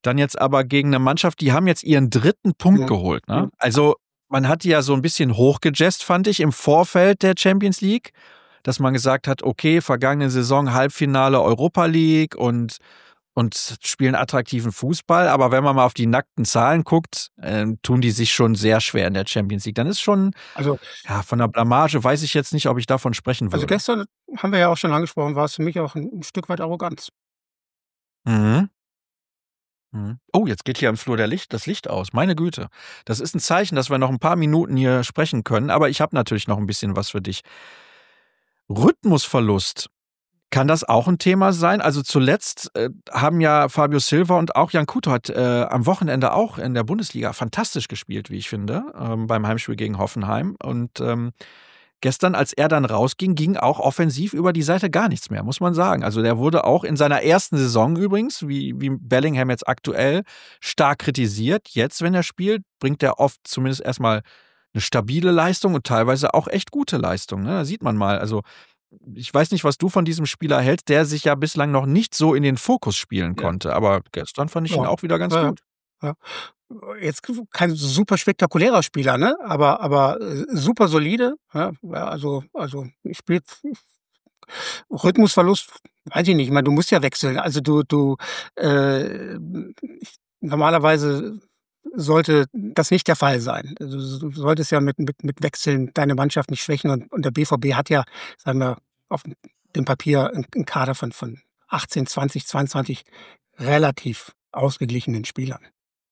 Speaker 1: Dann jetzt aber gegen eine Mannschaft, die haben jetzt ihren dritten Punkt
Speaker 2: Mhm.
Speaker 1: geholt. Ne?
Speaker 2: Mhm.
Speaker 1: Also man hat die ja so ein bisschen hochgejazzt, fand ich, im Vorfeld der Champions League, dass man gesagt hat, okay, vergangene Saison Halbfinale Europa League und und spielen attraktiven Fußball. Aber wenn man mal auf die nackten Zahlen guckt, äh, tun die sich schon sehr schwer in der Champions League. Dann ist schon,
Speaker 2: Also,
Speaker 1: ja, von der Blamage weiß ich jetzt nicht, ob ich davon sprechen
Speaker 2: also
Speaker 1: würde.
Speaker 2: gestern haben wir ja auch schon angesprochen, war es für mich auch ein, ein Stück weit Arroganz.
Speaker 1: Mhm. Mhm. Oh, jetzt geht hier am Flur der Licht, das Licht aus. Meine Güte. Das ist ein Zeichen, dass wir noch ein paar Minuten hier sprechen können. Aber ich habe natürlich noch ein bisschen was für dich. Rhythmusverlust. Kann das auch ein Thema sein? Also zuletzt äh, haben ja Fabio Silva und auch Jan Kuto hat äh, am Wochenende auch in der Bundesliga fantastisch gespielt, wie ich finde, ähm, beim Heimspiel gegen Hoffenheim. Und ähm, gestern, als er dann rausging, ging auch offensiv über die Seite gar nichts mehr, muss man sagen. Also der wurde auch in seiner ersten Saison übrigens, wie, wie Bellingham jetzt aktuell, stark kritisiert. Jetzt, wenn er spielt, bringt er oft zumindest erstmal eine stabile Leistung und teilweise auch echt gute Leistung. Ne? Da sieht man mal. Also ich weiß nicht, was du von diesem Spieler hältst, der sich ja bislang noch nicht so in den Fokus spielen
Speaker 2: Ja.
Speaker 1: konnte. Aber gestern fand ich ihn
Speaker 2: Ja.
Speaker 1: auch wieder ganz
Speaker 2: Ja, ja.
Speaker 1: gut.
Speaker 2: Ja. Jetzt kein super spektakulärer Spieler, ne? Aber aber, äh, super solide, ja? Ja, also also spielt Rhythmusverlust, weiß ich nicht. Ich meine, du musst ja wechseln. Also, du du, äh, ich normalerweise sollte das nicht der Fall sein. Also, du solltest ja mit mit mit Wechseln deine Mannschaft nicht schwächen und und der B V B hat ja, sagen wir, auf dem Papier 'n 'n Kader von von achtzehn, zwanzig, zweiundzwanzig relativ ausgeglichenen Spielern.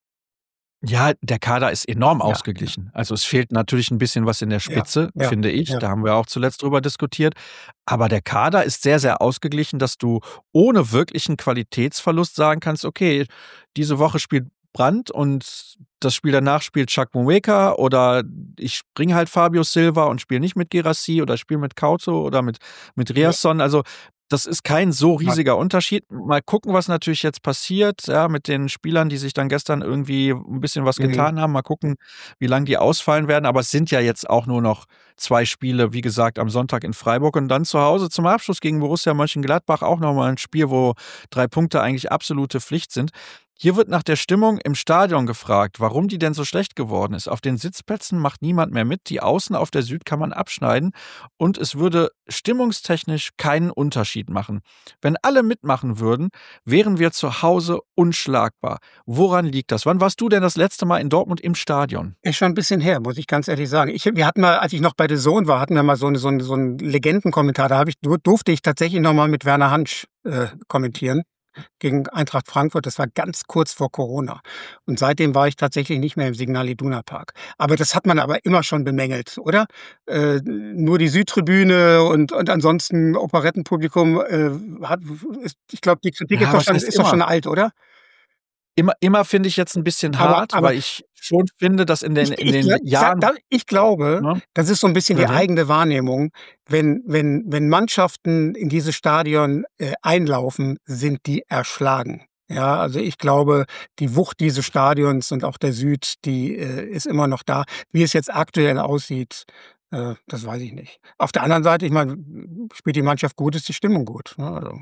Speaker 1: Ja, der Kader ist enorm
Speaker 2: Ja, ja,
Speaker 1: ausgeglichen. Also es fehlt natürlich ein bisschen was in der
Speaker 2: ja,
Speaker 1: Spitze,
Speaker 2: ja,
Speaker 1: finde ich.
Speaker 2: ja.
Speaker 1: Da haben wir auch zuletzt drüber diskutiert. Aber der Kader ist sehr, sehr ausgeglichen, dass du ohne wirklichen Qualitätsverlust sagen kannst, okay, diese Woche spielt Brandt und das Spiel danach spielt Chukwuemeka oder ich bringe halt Fabio Silva und spiele nicht mit Guirassy oder spiele mit Couto oder mit, mit
Speaker 2: Ja,
Speaker 1: Riasson. Also das ist kein so
Speaker 2: nein.
Speaker 1: riesiger Unterschied. Mal gucken, was natürlich jetzt passiert, ja, mit den Spielern, die sich dann gestern irgendwie ein bisschen was
Speaker 2: Mhm.
Speaker 1: getan haben. Mal gucken, wie lange die ausfallen werden. Aber es sind ja jetzt auch nur noch zwei Spiele, wie gesagt, am Sonntag in Freiburg und dann zu Hause zum Abschluss gegen Borussia Mönchengladbach auch nochmal ein Spiel, wo drei Punkte eigentlich absolute Pflicht sind. Hier wird nach der Stimmung im Stadion gefragt, warum die denn so schlecht geworden ist. Auf den Sitzplätzen macht niemand mehr mit. Die Außen auf der Süd kann man abschneiden und es würde stimmungstechnisch keinen Unterschied machen. Wenn alle mitmachen würden, wären wir zu Hause unschlagbar. Woran liegt das? Wann warst du denn das letzte Mal in Dortmund im Stadion?
Speaker 2: Ist schon 'n bisschen her, muss ich ganz ehrlich sagen. Ich wir hatten mal, als ich noch bei DAZN war, hatten wir mal so 'n so 'n so 'n Legendenkommentar. Da habe ich dur durfte ich tatsächlich noch mal mit Werner Hansch, äh, kommentieren gegen Eintracht Frankfurt. Das war ganz kurz vor Corona. Und seitdem war ich tatsächlich nicht mehr im Signal Iduna Park. Aber das hat man aber immer schon bemängelt, oder? Äh, nur die Südtribüne und und ansonsten Operettenpublikum, äh, hat ist ich glaube, die Kritik ist
Speaker 1: Ja,
Speaker 2: doch
Speaker 1: was
Speaker 2: schon
Speaker 1: heißt
Speaker 2: ist doch
Speaker 1: immer?
Speaker 2: schon alt, oder?
Speaker 1: Immer, immer finde ich jetzt ein bisschen
Speaker 2: Aber
Speaker 1: hart,
Speaker 2: aber
Speaker 1: weil ich schon finde, dass in den,
Speaker 2: Ich
Speaker 1: in
Speaker 2: ich
Speaker 1: den
Speaker 2: gla sa
Speaker 1: Jahren,
Speaker 2: da ich glaube,
Speaker 1: ne?
Speaker 2: das ist so 'n bisschen die
Speaker 1: Bitte?
Speaker 2: eigene Wahrnehmung. Wenn wenn wenn Mannschaften in dieses Stadion, äh, einlaufen, sind die erschlagen. Ja, also ich glaube, die Wucht dieses Stadions und auch der Süd, die, äh, ist immer noch da. Wie es jetzt aktuell aussieht, äh, das weiß ich nicht. Auf der anderen Seite, ich meine, spielt die Mannschaft gut, ist die Stimmung gut, ne, also.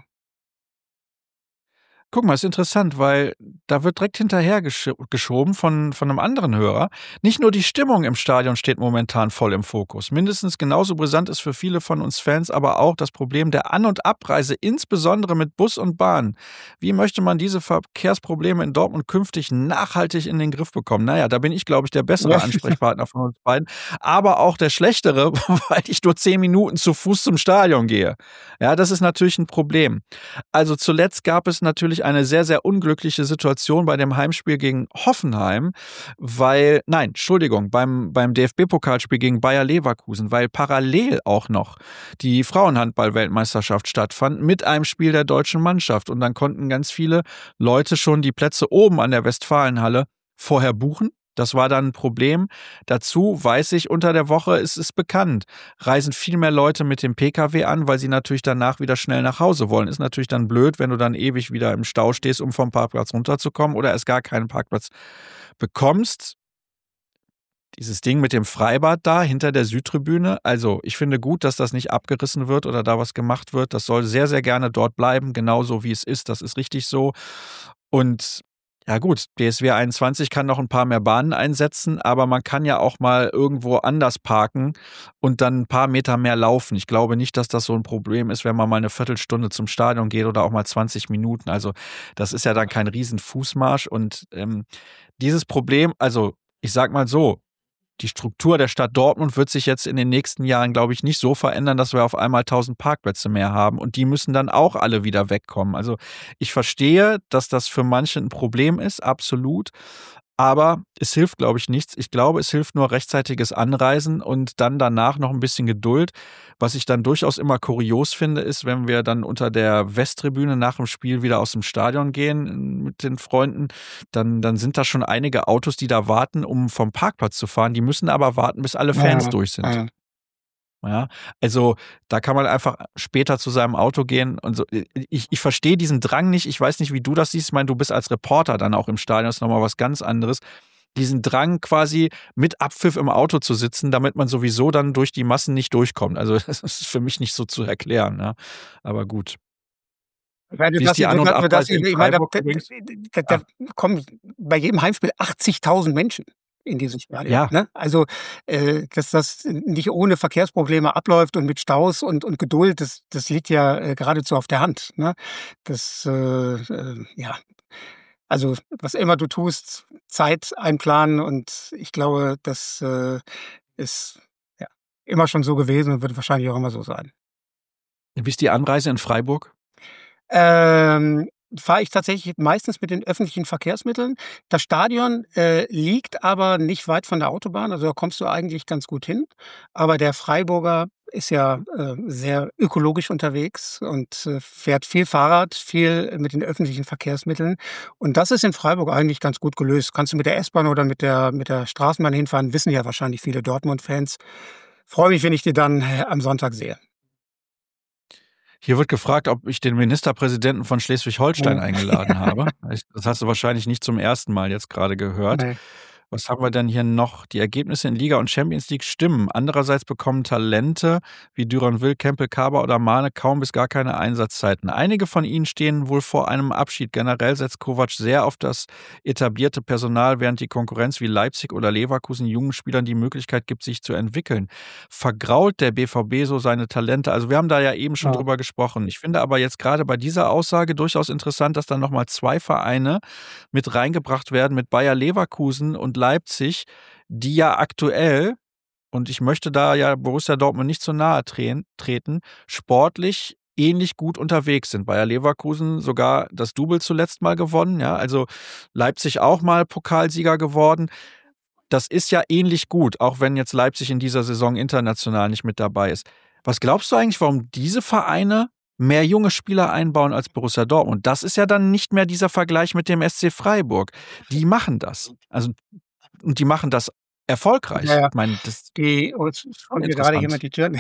Speaker 1: Guck mal, ist interessant, weil da wird direkt hinterher gesch geschoben von von 'nem anderen Hörer. Nicht nur die Stimmung im Stadion steht momentan voll im Fokus. Mindestens genauso brisant ist für viele von uns Fans aber auch das Problem der An und Abreise, insbesondere mit Bus und Bahn. Wie möchte man diese Verkehrsprobleme in Dortmund künftig nachhaltig in den Griff bekommen? Na ja, da bin ich, glaube ich, der bessere
Speaker 2: Ja.
Speaker 1: Ansprechpartner von uns beiden, aber auch der schlechtere, weil ich nur zehn Minuten zu Fuß zum Stadion gehe. Ja, das ist natürlich 'n Problem. Also zuletzt gab es natürlich eine sehr, sehr unglückliche Situation bei dem Heimspiel gegen Hoffenheim, weil, nein, Entschuldigung, beim, beim D F B-Pokalspiel gegen Bayer Leverkusen, weil parallel auch noch die Frauenhandball-Weltmeisterschaft stattfand mit einem Spiel der deutschen Mannschaft. Und dann konnten ganz viele Leute schon die Plätze oben an der Westfalenhalle vorher buchen. Das war dann ein Problem. Dazu weiß ich, unter der Woche ist es bekannt, reisen viel mehr Leute mit dem Pkw an, weil sie natürlich danach wieder schnell nach Hause wollen. Ist natürlich dann blöd, wenn du dann ewig wieder im Stau stehst, um vom Parkplatz runterzukommen oder erst gar keinen Parkplatz bekommst. Dieses Ding mit dem Freibad da hinter der Südtribüne, also ich finde gut, dass das nicht abgerissen wird oder da was gemacht wird. Das soll sehr, sehr gerne dort bleiben, genauso wie es ist. Das ist richtig so. Und Ja gut, D S W einundzwanzig kann noch ein paar mehr Bahnen einsetzen, aber man kann ja auch mal irgendwo anders parken und dann ein paar Meter mehr laufen. Ich glaube nicht, dass das so ein Problem ist, wenn man mal eine Viertelstunde zum Stadion geht oder auch mal zwanzig Minuten. Also, das ist ja dann kein riesen Fußmarsch und, ähm, dieses Problem also, ich sage mal so, die Struktur der Stadt Dortmund wird sich jetzt in den nächsten Jahren, glaube ich, nicht so verändern, dass wir auf einmal tausend Parkplätze mehr haben und die müssen dann auch alle wieder wegkommen. Also, ich verstehe, dass das für manche ein Problem ist, absolut, aber es hilft, glaube ich, nichts. Ich glaube, es hilft nur rechtzeitiges Anreisen und dann danach noch ein bisschen Geduld. Was ich dann durchaus immer kurios finde, ist, wenn wir dann unter der Westtribüne nach dem Spiel wieder aus dem Stadion gehen mit den Freunden, dann dann sind da schon einige Autos, die da warten, um vom Parkplatz zu fahren. Die müssen aber warten, bis alle Fans
Speaker 2: Ja,
Speaker 1: durch sind.
Speaker 2: ja.
Speaker 1: Ja, also da kann man einfach später zu seinem Auto gehen und so. Ich, ich verstehe diesen Drang nicht. Ich weiß nicht, wie du das siehst. Ich meine, du bist als Reporter dann auch im Stadion, das ist nochmal was ganz anderes. Diesen Drang quasi mit Abpfiff im Auto zu sitzen, damit man sowieso dann durch die Massen nicht durchkommt. Also das ist für mich nicht so zu erklären. Ja. Aber gut.
Speaker 2: Wenn du
Speaker 1: Wie ist
Speaker 2: das,
Speaker 1: die An-
Speaker 2: wenn
Speaker 1: und
Speaker 2: du das,
Speaker 1: Abreise in
Speaker 2: ich meine, da,
Speaker 1: Freiburg
Speaker 2: da,
Speaker 1: übrigens?
Speaker 2: da,
Speaker 1: Ah,
Speaker 2: da kommen bei jedem Heimspiel achtzigtausend Menschen in dieses Stadion.
Speaker 1: ja,
Speaker 2: Ne? Also, äh, dass das nicht ohne Verkehrsprobleme abläuft und mit Staus und, und Geduld, das, das liegt ja äh, geradezu auf der Hand. Ne? Das, äh, äh, ja, also was immer du tust, Zeit einplanen und ich glaube, das äh, ist ja immer schon so gewesen und wird wahrscheinlich auch immer so sein.
Speaker 1: wie ist die Anreise in Freiburg?
Speaker 2: Ähm, fahre ich tatsächlich meistens mit den öffentlichen Verkehrsmitteln. Das Stadion, äh, liegt aber nicht weit von der Autobahn, also da kommst du eigentlich ganz gut hin. Aber der Freiburger ist ja, äh, sehr ökologisch unterwegs und, äh, fährt viel Fahrrad, viel mit den öffentlichen Verkehrsmitteln. Und das ist in Freiburg eigentlich ganz gut gelöst. Kannst du mit der S-Bahn oder mit der mit der Straßenbahn hinfahren, wissen ja wahrscheinlich viele Dortmund-Fans. Freue mich, wenn ich die dann, äh, am Sonntag sehe.
Speaker 1: Hier wird gefragt, ob ich den Ministerpräsidenten von Schleswig-Holstein
Speaker 2: Mhm.
Speaker 1: eingeladen habe. Ich- Das hast du wahrscheinlich nicht zum ersten Mal jetzt gerade gehört.
Speaker 2: Ne.
Speaker 1: Was haben wir denn hier noch? Die Ergebnisse in Liga und Champions League stimmen. Andererseits bekommen Talente wie Duranville, Kempel, Kaba oder Mane kaum bis gar keine Einsatzzeiten. Einige von ihnen stehen wohl vor einem Abschied. Generell setzt Kovac sehr auf das etablierte Personal, während die Konkurrenz wie Leipzig oder Leverkusen jungen Spielern die Möglichkeit gibt, sich zu entwickeln. Vergrault der B V B so seine Talente? Also wir haben da ja eben schon
Speaker 2: Ja.
Speaker 1: drüber gesprochen. Ich finde aber jetzt gerade bei dieser Aussage durchaus interessant, dass dann nochmal zwei Vereine mit reingebracht werden mit Bayer Leverkusen und Leipzig, die ja aktuell, und ich möchte da ja Borussia Dortmund nicht zu nahe treten, treten, sportlich ähnlich gut unterwegs sind. Bayer Leverkusen sogar das Double zuletzt mal gewonnen, ja, also Leipzig auch mal Pokalsieger geworden. Das ist ja ähnlich gut, auch wenn jetzt Leipzig in dieser Saison international nicht mit dabei ist. Was glaubst du eigentlich, warum diese Vereine mehr junge Spieler einbauen als Borussia Dortmund? Das ist ja dann nicht mehr dieser Vergleich mit dem S C Freiburg. Die machen das. Also, und die machen das
Speaker 2: Ja,
Speaker 1: erfolgreich.
Speaker 2: ja.
Speaker 1: Ich meine, das ist
Speaker 2: Die oh, jetzt kommt hier gerade jemand
Speaker 1: interessant.
Speaker 2: die Tür.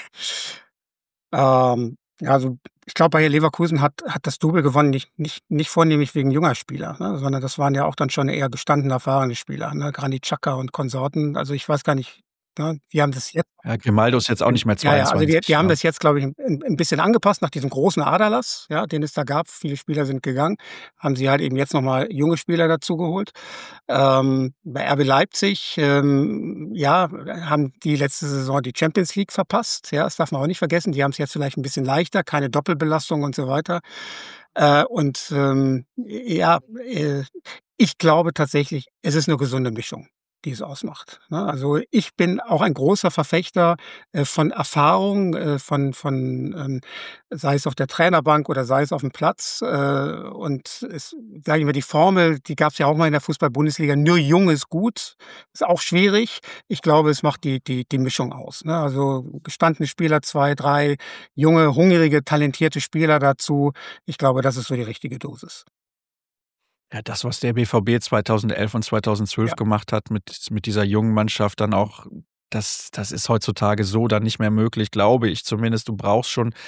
Speaker 2: Ähm, ja, also, ich glaube, Bayer Leverkusen hat hat das Double gewonnen, nicht nicht nicht vornehmlich wegen junger Spieler, ne, sondern das waren ja auch dann schon eher gestandene, erfahrene Spieler, ne, Granit Xhaka und Konsorten. Also, ich weiß gar nicht, ne, die haben das jetzt
Speaker 1: Ja, Grimaldo ist jetzt auch nicht mehr
Speaker 2: ja, ja, also die die
Speaker 1: zweiundzwanzig,
Speaker 2: haben
Speaker 1: ja.
Speaker 2: das jetzt, glaube ich, 'n 'n bisschen angepasst nach diesem großen Aderlass, ja, den es da gab. Viele Spieler sind gegangen, haben sie halt eben jetzt noch mal junge Spieler dazugeholt. Ähm, bei R B Leipzig, ähm, ja, haben die letzte Saison die Champions League verpasst, ja, das darf man auch nicht vergessen. Die haben's jetzt vielleicht 'n bisschen leichter, keine Doppelbelastung und so weiter. Äh, und, ähm, ja, äh, ich glaube tatsächlich, es ist 'ne gesunde Mischung, die es ausmacht, ne? Also, ich bin auch ein großer Verfechter, äh, von Erfahrung, äh, von von, ähm sei es auf der Trainerbank oder sei es aufm Platz. Äh, und es sage ich mal, die Formel, die gab's ja auch mal in der Fußball-Bundesliga, nur jung ist gut, ist auch schwierig. Ich glaube, es macht die die die Mischung aus, ne? Also, gestandene Spieler, zwei, drei junge, hungrige, talentierte Spieler dazu. Ich glaube, das ist so die richtige Dosis.
Speaker 1: Ja, das, was der B V B zweitausendelf und zweitausendzwölf
Speaker 2: Ja.
Speaker 1: gemacht hat mit mit dieser jungen Mannschaft dann auch, das das ist heutzutage so dann nicht mehr möglich, glaube ich zumindest. Du brauchst schon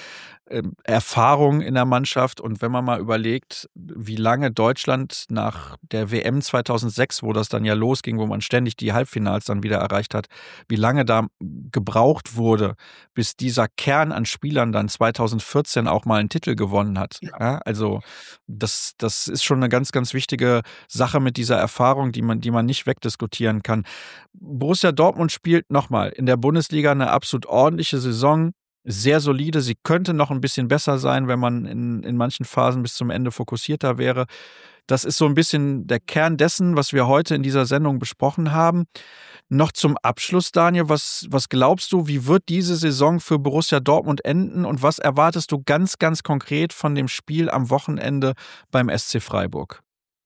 Speaker 1: ähm, Erfahrung in der Mannschaft. Und wenn man mal überlegt, wie lange Deutschland nach der W M zweitausendsechs, wo das dann ja losging, wo man ständig die Halbfinals dann wieder erreicht hat, wie lange da gebraucht wurde, bis dieser Kern an Spielern dann zweitausendvierzehn auch mal einen Titel gewonnen hat. Ja, also das, das ist schon eine ganz, ganz wichtige Sache mit dieser Erfahrung, die man, die man nicht wegdiskutieren kann. Borussia Dortmund spielt nochmal in der Bundesliga eine absolut ordentliche Saison. Sehr solide. Sie könnte noch ein bisschen besser sein, wenn man in, in manchen Phasen bis zum Ende fokussierter wäre. Das ist so ein bisschen der Kern dessen, was wir heute in dieser Sendung besprochen haben. Noch zum Abschluss, Daniel, was, was glaubst du, wie wird diese Saison für Borussia Dortmund enden und was erwartest du ganz, ganz konkret von dem Spiel am Wochenende beim S C Freiburg?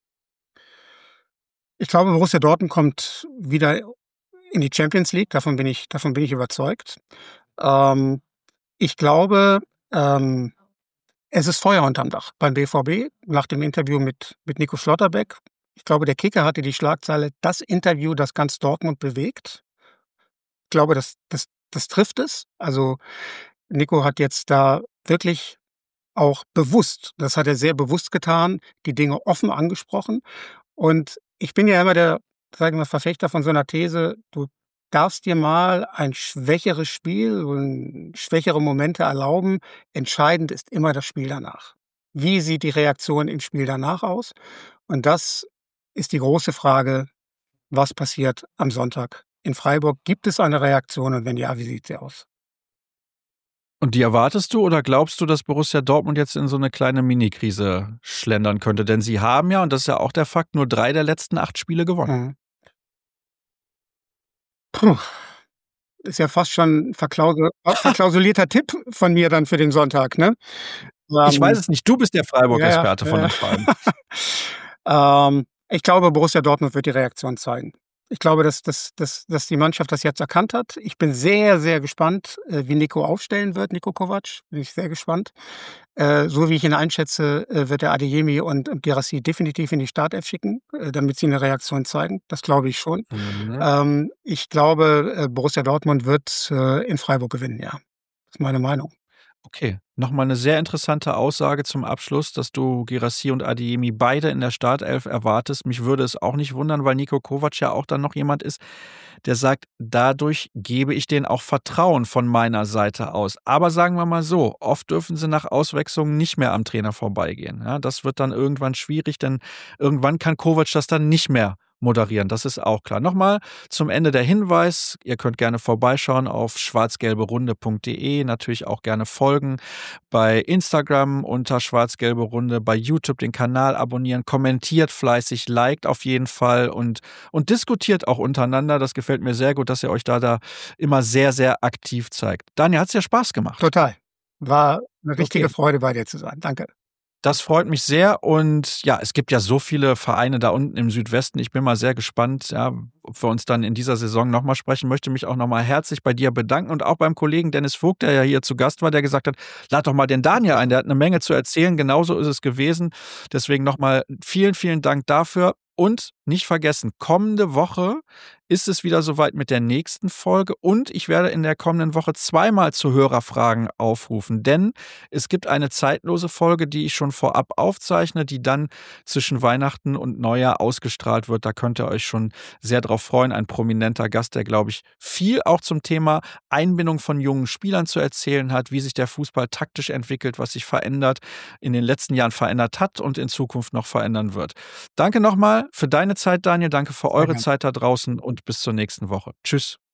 Speaker 2: Ich glaube, Borussia Dortmund kommt wieder in die Champions League. Davon bin ich, davon bin ich überzeugt. Ähm, Ich glaube, ähm, es ist Feuer unterm Dach beim B V B nach dem Interview mit, mit Nico Schlotterbeck. Ich glaube, der Kicker hatte die Schlagzeile, das Interview, das ganz Dortmund bewegt. Ich glaube, das, das, das trifft es. Also Nico hat jetzt da wirklich auch bewusst, das hat er sehr bewusst getan, die Dinge offen angesprochen. Und ich bin ja immer der, sagen wir, Verfechter von so einer These, du darfst dir mal ein schwächeres Spiel und schwächere Momente erlauben. Entscheidend ist immer das Spiel danach. Wie sieht die Reaktion im Spiel danach aus? Und das ist die große Frage, was passiert am Sonntag in Freiburg? Gibt es eine Reaktion und wenn ja, wie sieht sie aus?
Speaker 1: Und die erwartest du oder glaubst du, dass Borussia Dortmund jetzt in so eine kleine Mini-Krise schlendern könnte? Denn sie haben ja, und das ist ja auch der Fakt, nur drei der letzten acht Spiele gewonnen.
Speaker 2: Mhm. Puh. Ist ja fast schon verklausel verklausulierter Tipp von mir dann für den Sonntag, ne?
Speaker 1: Ich
Speaker 2: Ähm,
Speaker 1: weiß es nicht, du bist der
Speaker 2: ja, ja,
Speaker 1: Freiburg-Experte von
Speaker 2: ja.
Speaker 1: uns beiden.
Speaker 2: Ähm, ich glaube, Borussia Dortmund wird die Reaktion zeigen. Ich glaube, dass, dass, dass, dass die Mannschaft das jetzt erkannt hat. Ich bin sehr, sehr gespannt, äh, wie Nico aufstellen wird, Nico Kovac. Bin ich sehr gespannt. Äh, so wie ich ihn einschätze, äh, wird er Adeyemi und Guirassy definitiv in die Startelf schicken, äh, damit sie eine Reaktion zeigen. Das glaube ich schon.
Speaker 1: Mhm.
Speaker 2: Ähm, ich glaube, äh, Borussia Dortmund wird äh, in Freiburg gewinnen, ja. Das ist meine Meinung.
Speaker 1: Okay, nochmal eine sehr interessante Aussage zum Abschluss, dass du Guirassy und Adeyemi beide in der Startelf erwartest. Mich würde es auch nicht wundern, weil Nico Kovac ja auch dann noch jemand ist, der sagt, dadurch gebe ich denen auch Vertrauen von meiner Seite aus. Aber sagen wir mal so, oft dürfen sie nach Auswechslungen nicht mehr am Trainer vorbeigehen. Ja, das wird dann irgendwann schwierig, denn irgendwann kann Kovac das dann nicht mehr moderieren, das ist auch klar. Nochmal zum Ende der Hinweis, ihr könnt gerne vorbeischauen auf schwarzgelberunde punkt de, natürlich auch gerne folgen bei Instagram unter schwarzgelbe runde, bei YouTube den Kanal abonnieren, kommentiert fleißig, liked auf jeden Fall und, und diskutiert auch untereinander. Das gefällt mir sehr gut, dass ihr euch da, da immer sehr, sehr aktiv zeigt. Daniel, hat es dir Spaß gemacht?
Speaker 2: Total. War eine richtige
Speaker 1: Okay.
Speaker 2: Freude, bei dir zu sein. Danke.
Speaker 1: Das freut mich sehr und ja, es gibt ja so viele Vereine da unten im Südwesten. Ich bin mal sehr gespannt, ja, ob wir uns dann in dieser Saison nochmal sprechen. Möchte mich auch nochmal herzlich bei dir bedanken und auch beim Kollegen Dennis Vogt, der ja hier zu Gast war, der gesagt hat, lad doch mal den Daniel ein, der hat eine Menge zu erzählen. Genauso ist es gewesen. Deswegen nochmal vielen, vielen Dank dafür. Und nicht vergessen, kommende Woche ist es wieder soweit mit der nächsten Folge und ich werde in der kommenden Woche zweimal zu Hörerfragen aufrufen, denn es gibt eine zeitlose Folge, die ich schon vorab aufzeichne, die dann zwischen Weihnachten und Neujahr ausgestrahlt wird. Da könnt ihr euch schon sehr drauf freuen. Ein prominenter Gast, der, glaube ich, viel auch zum Thema Einbindung von jungen Spielern zu erzählen hat, wie sich der Fußball taktisch entwickelt, was sich verändert, in den letzten Jahren verändert hat und in Zukunft noch verändern wird. Danke nochmal für deine Zeit, Daniel. Danke für eure
Speaker 2: Danke.
Speaker 1: Zeit da draußen und bis zur nächsten Woche. Tschüss.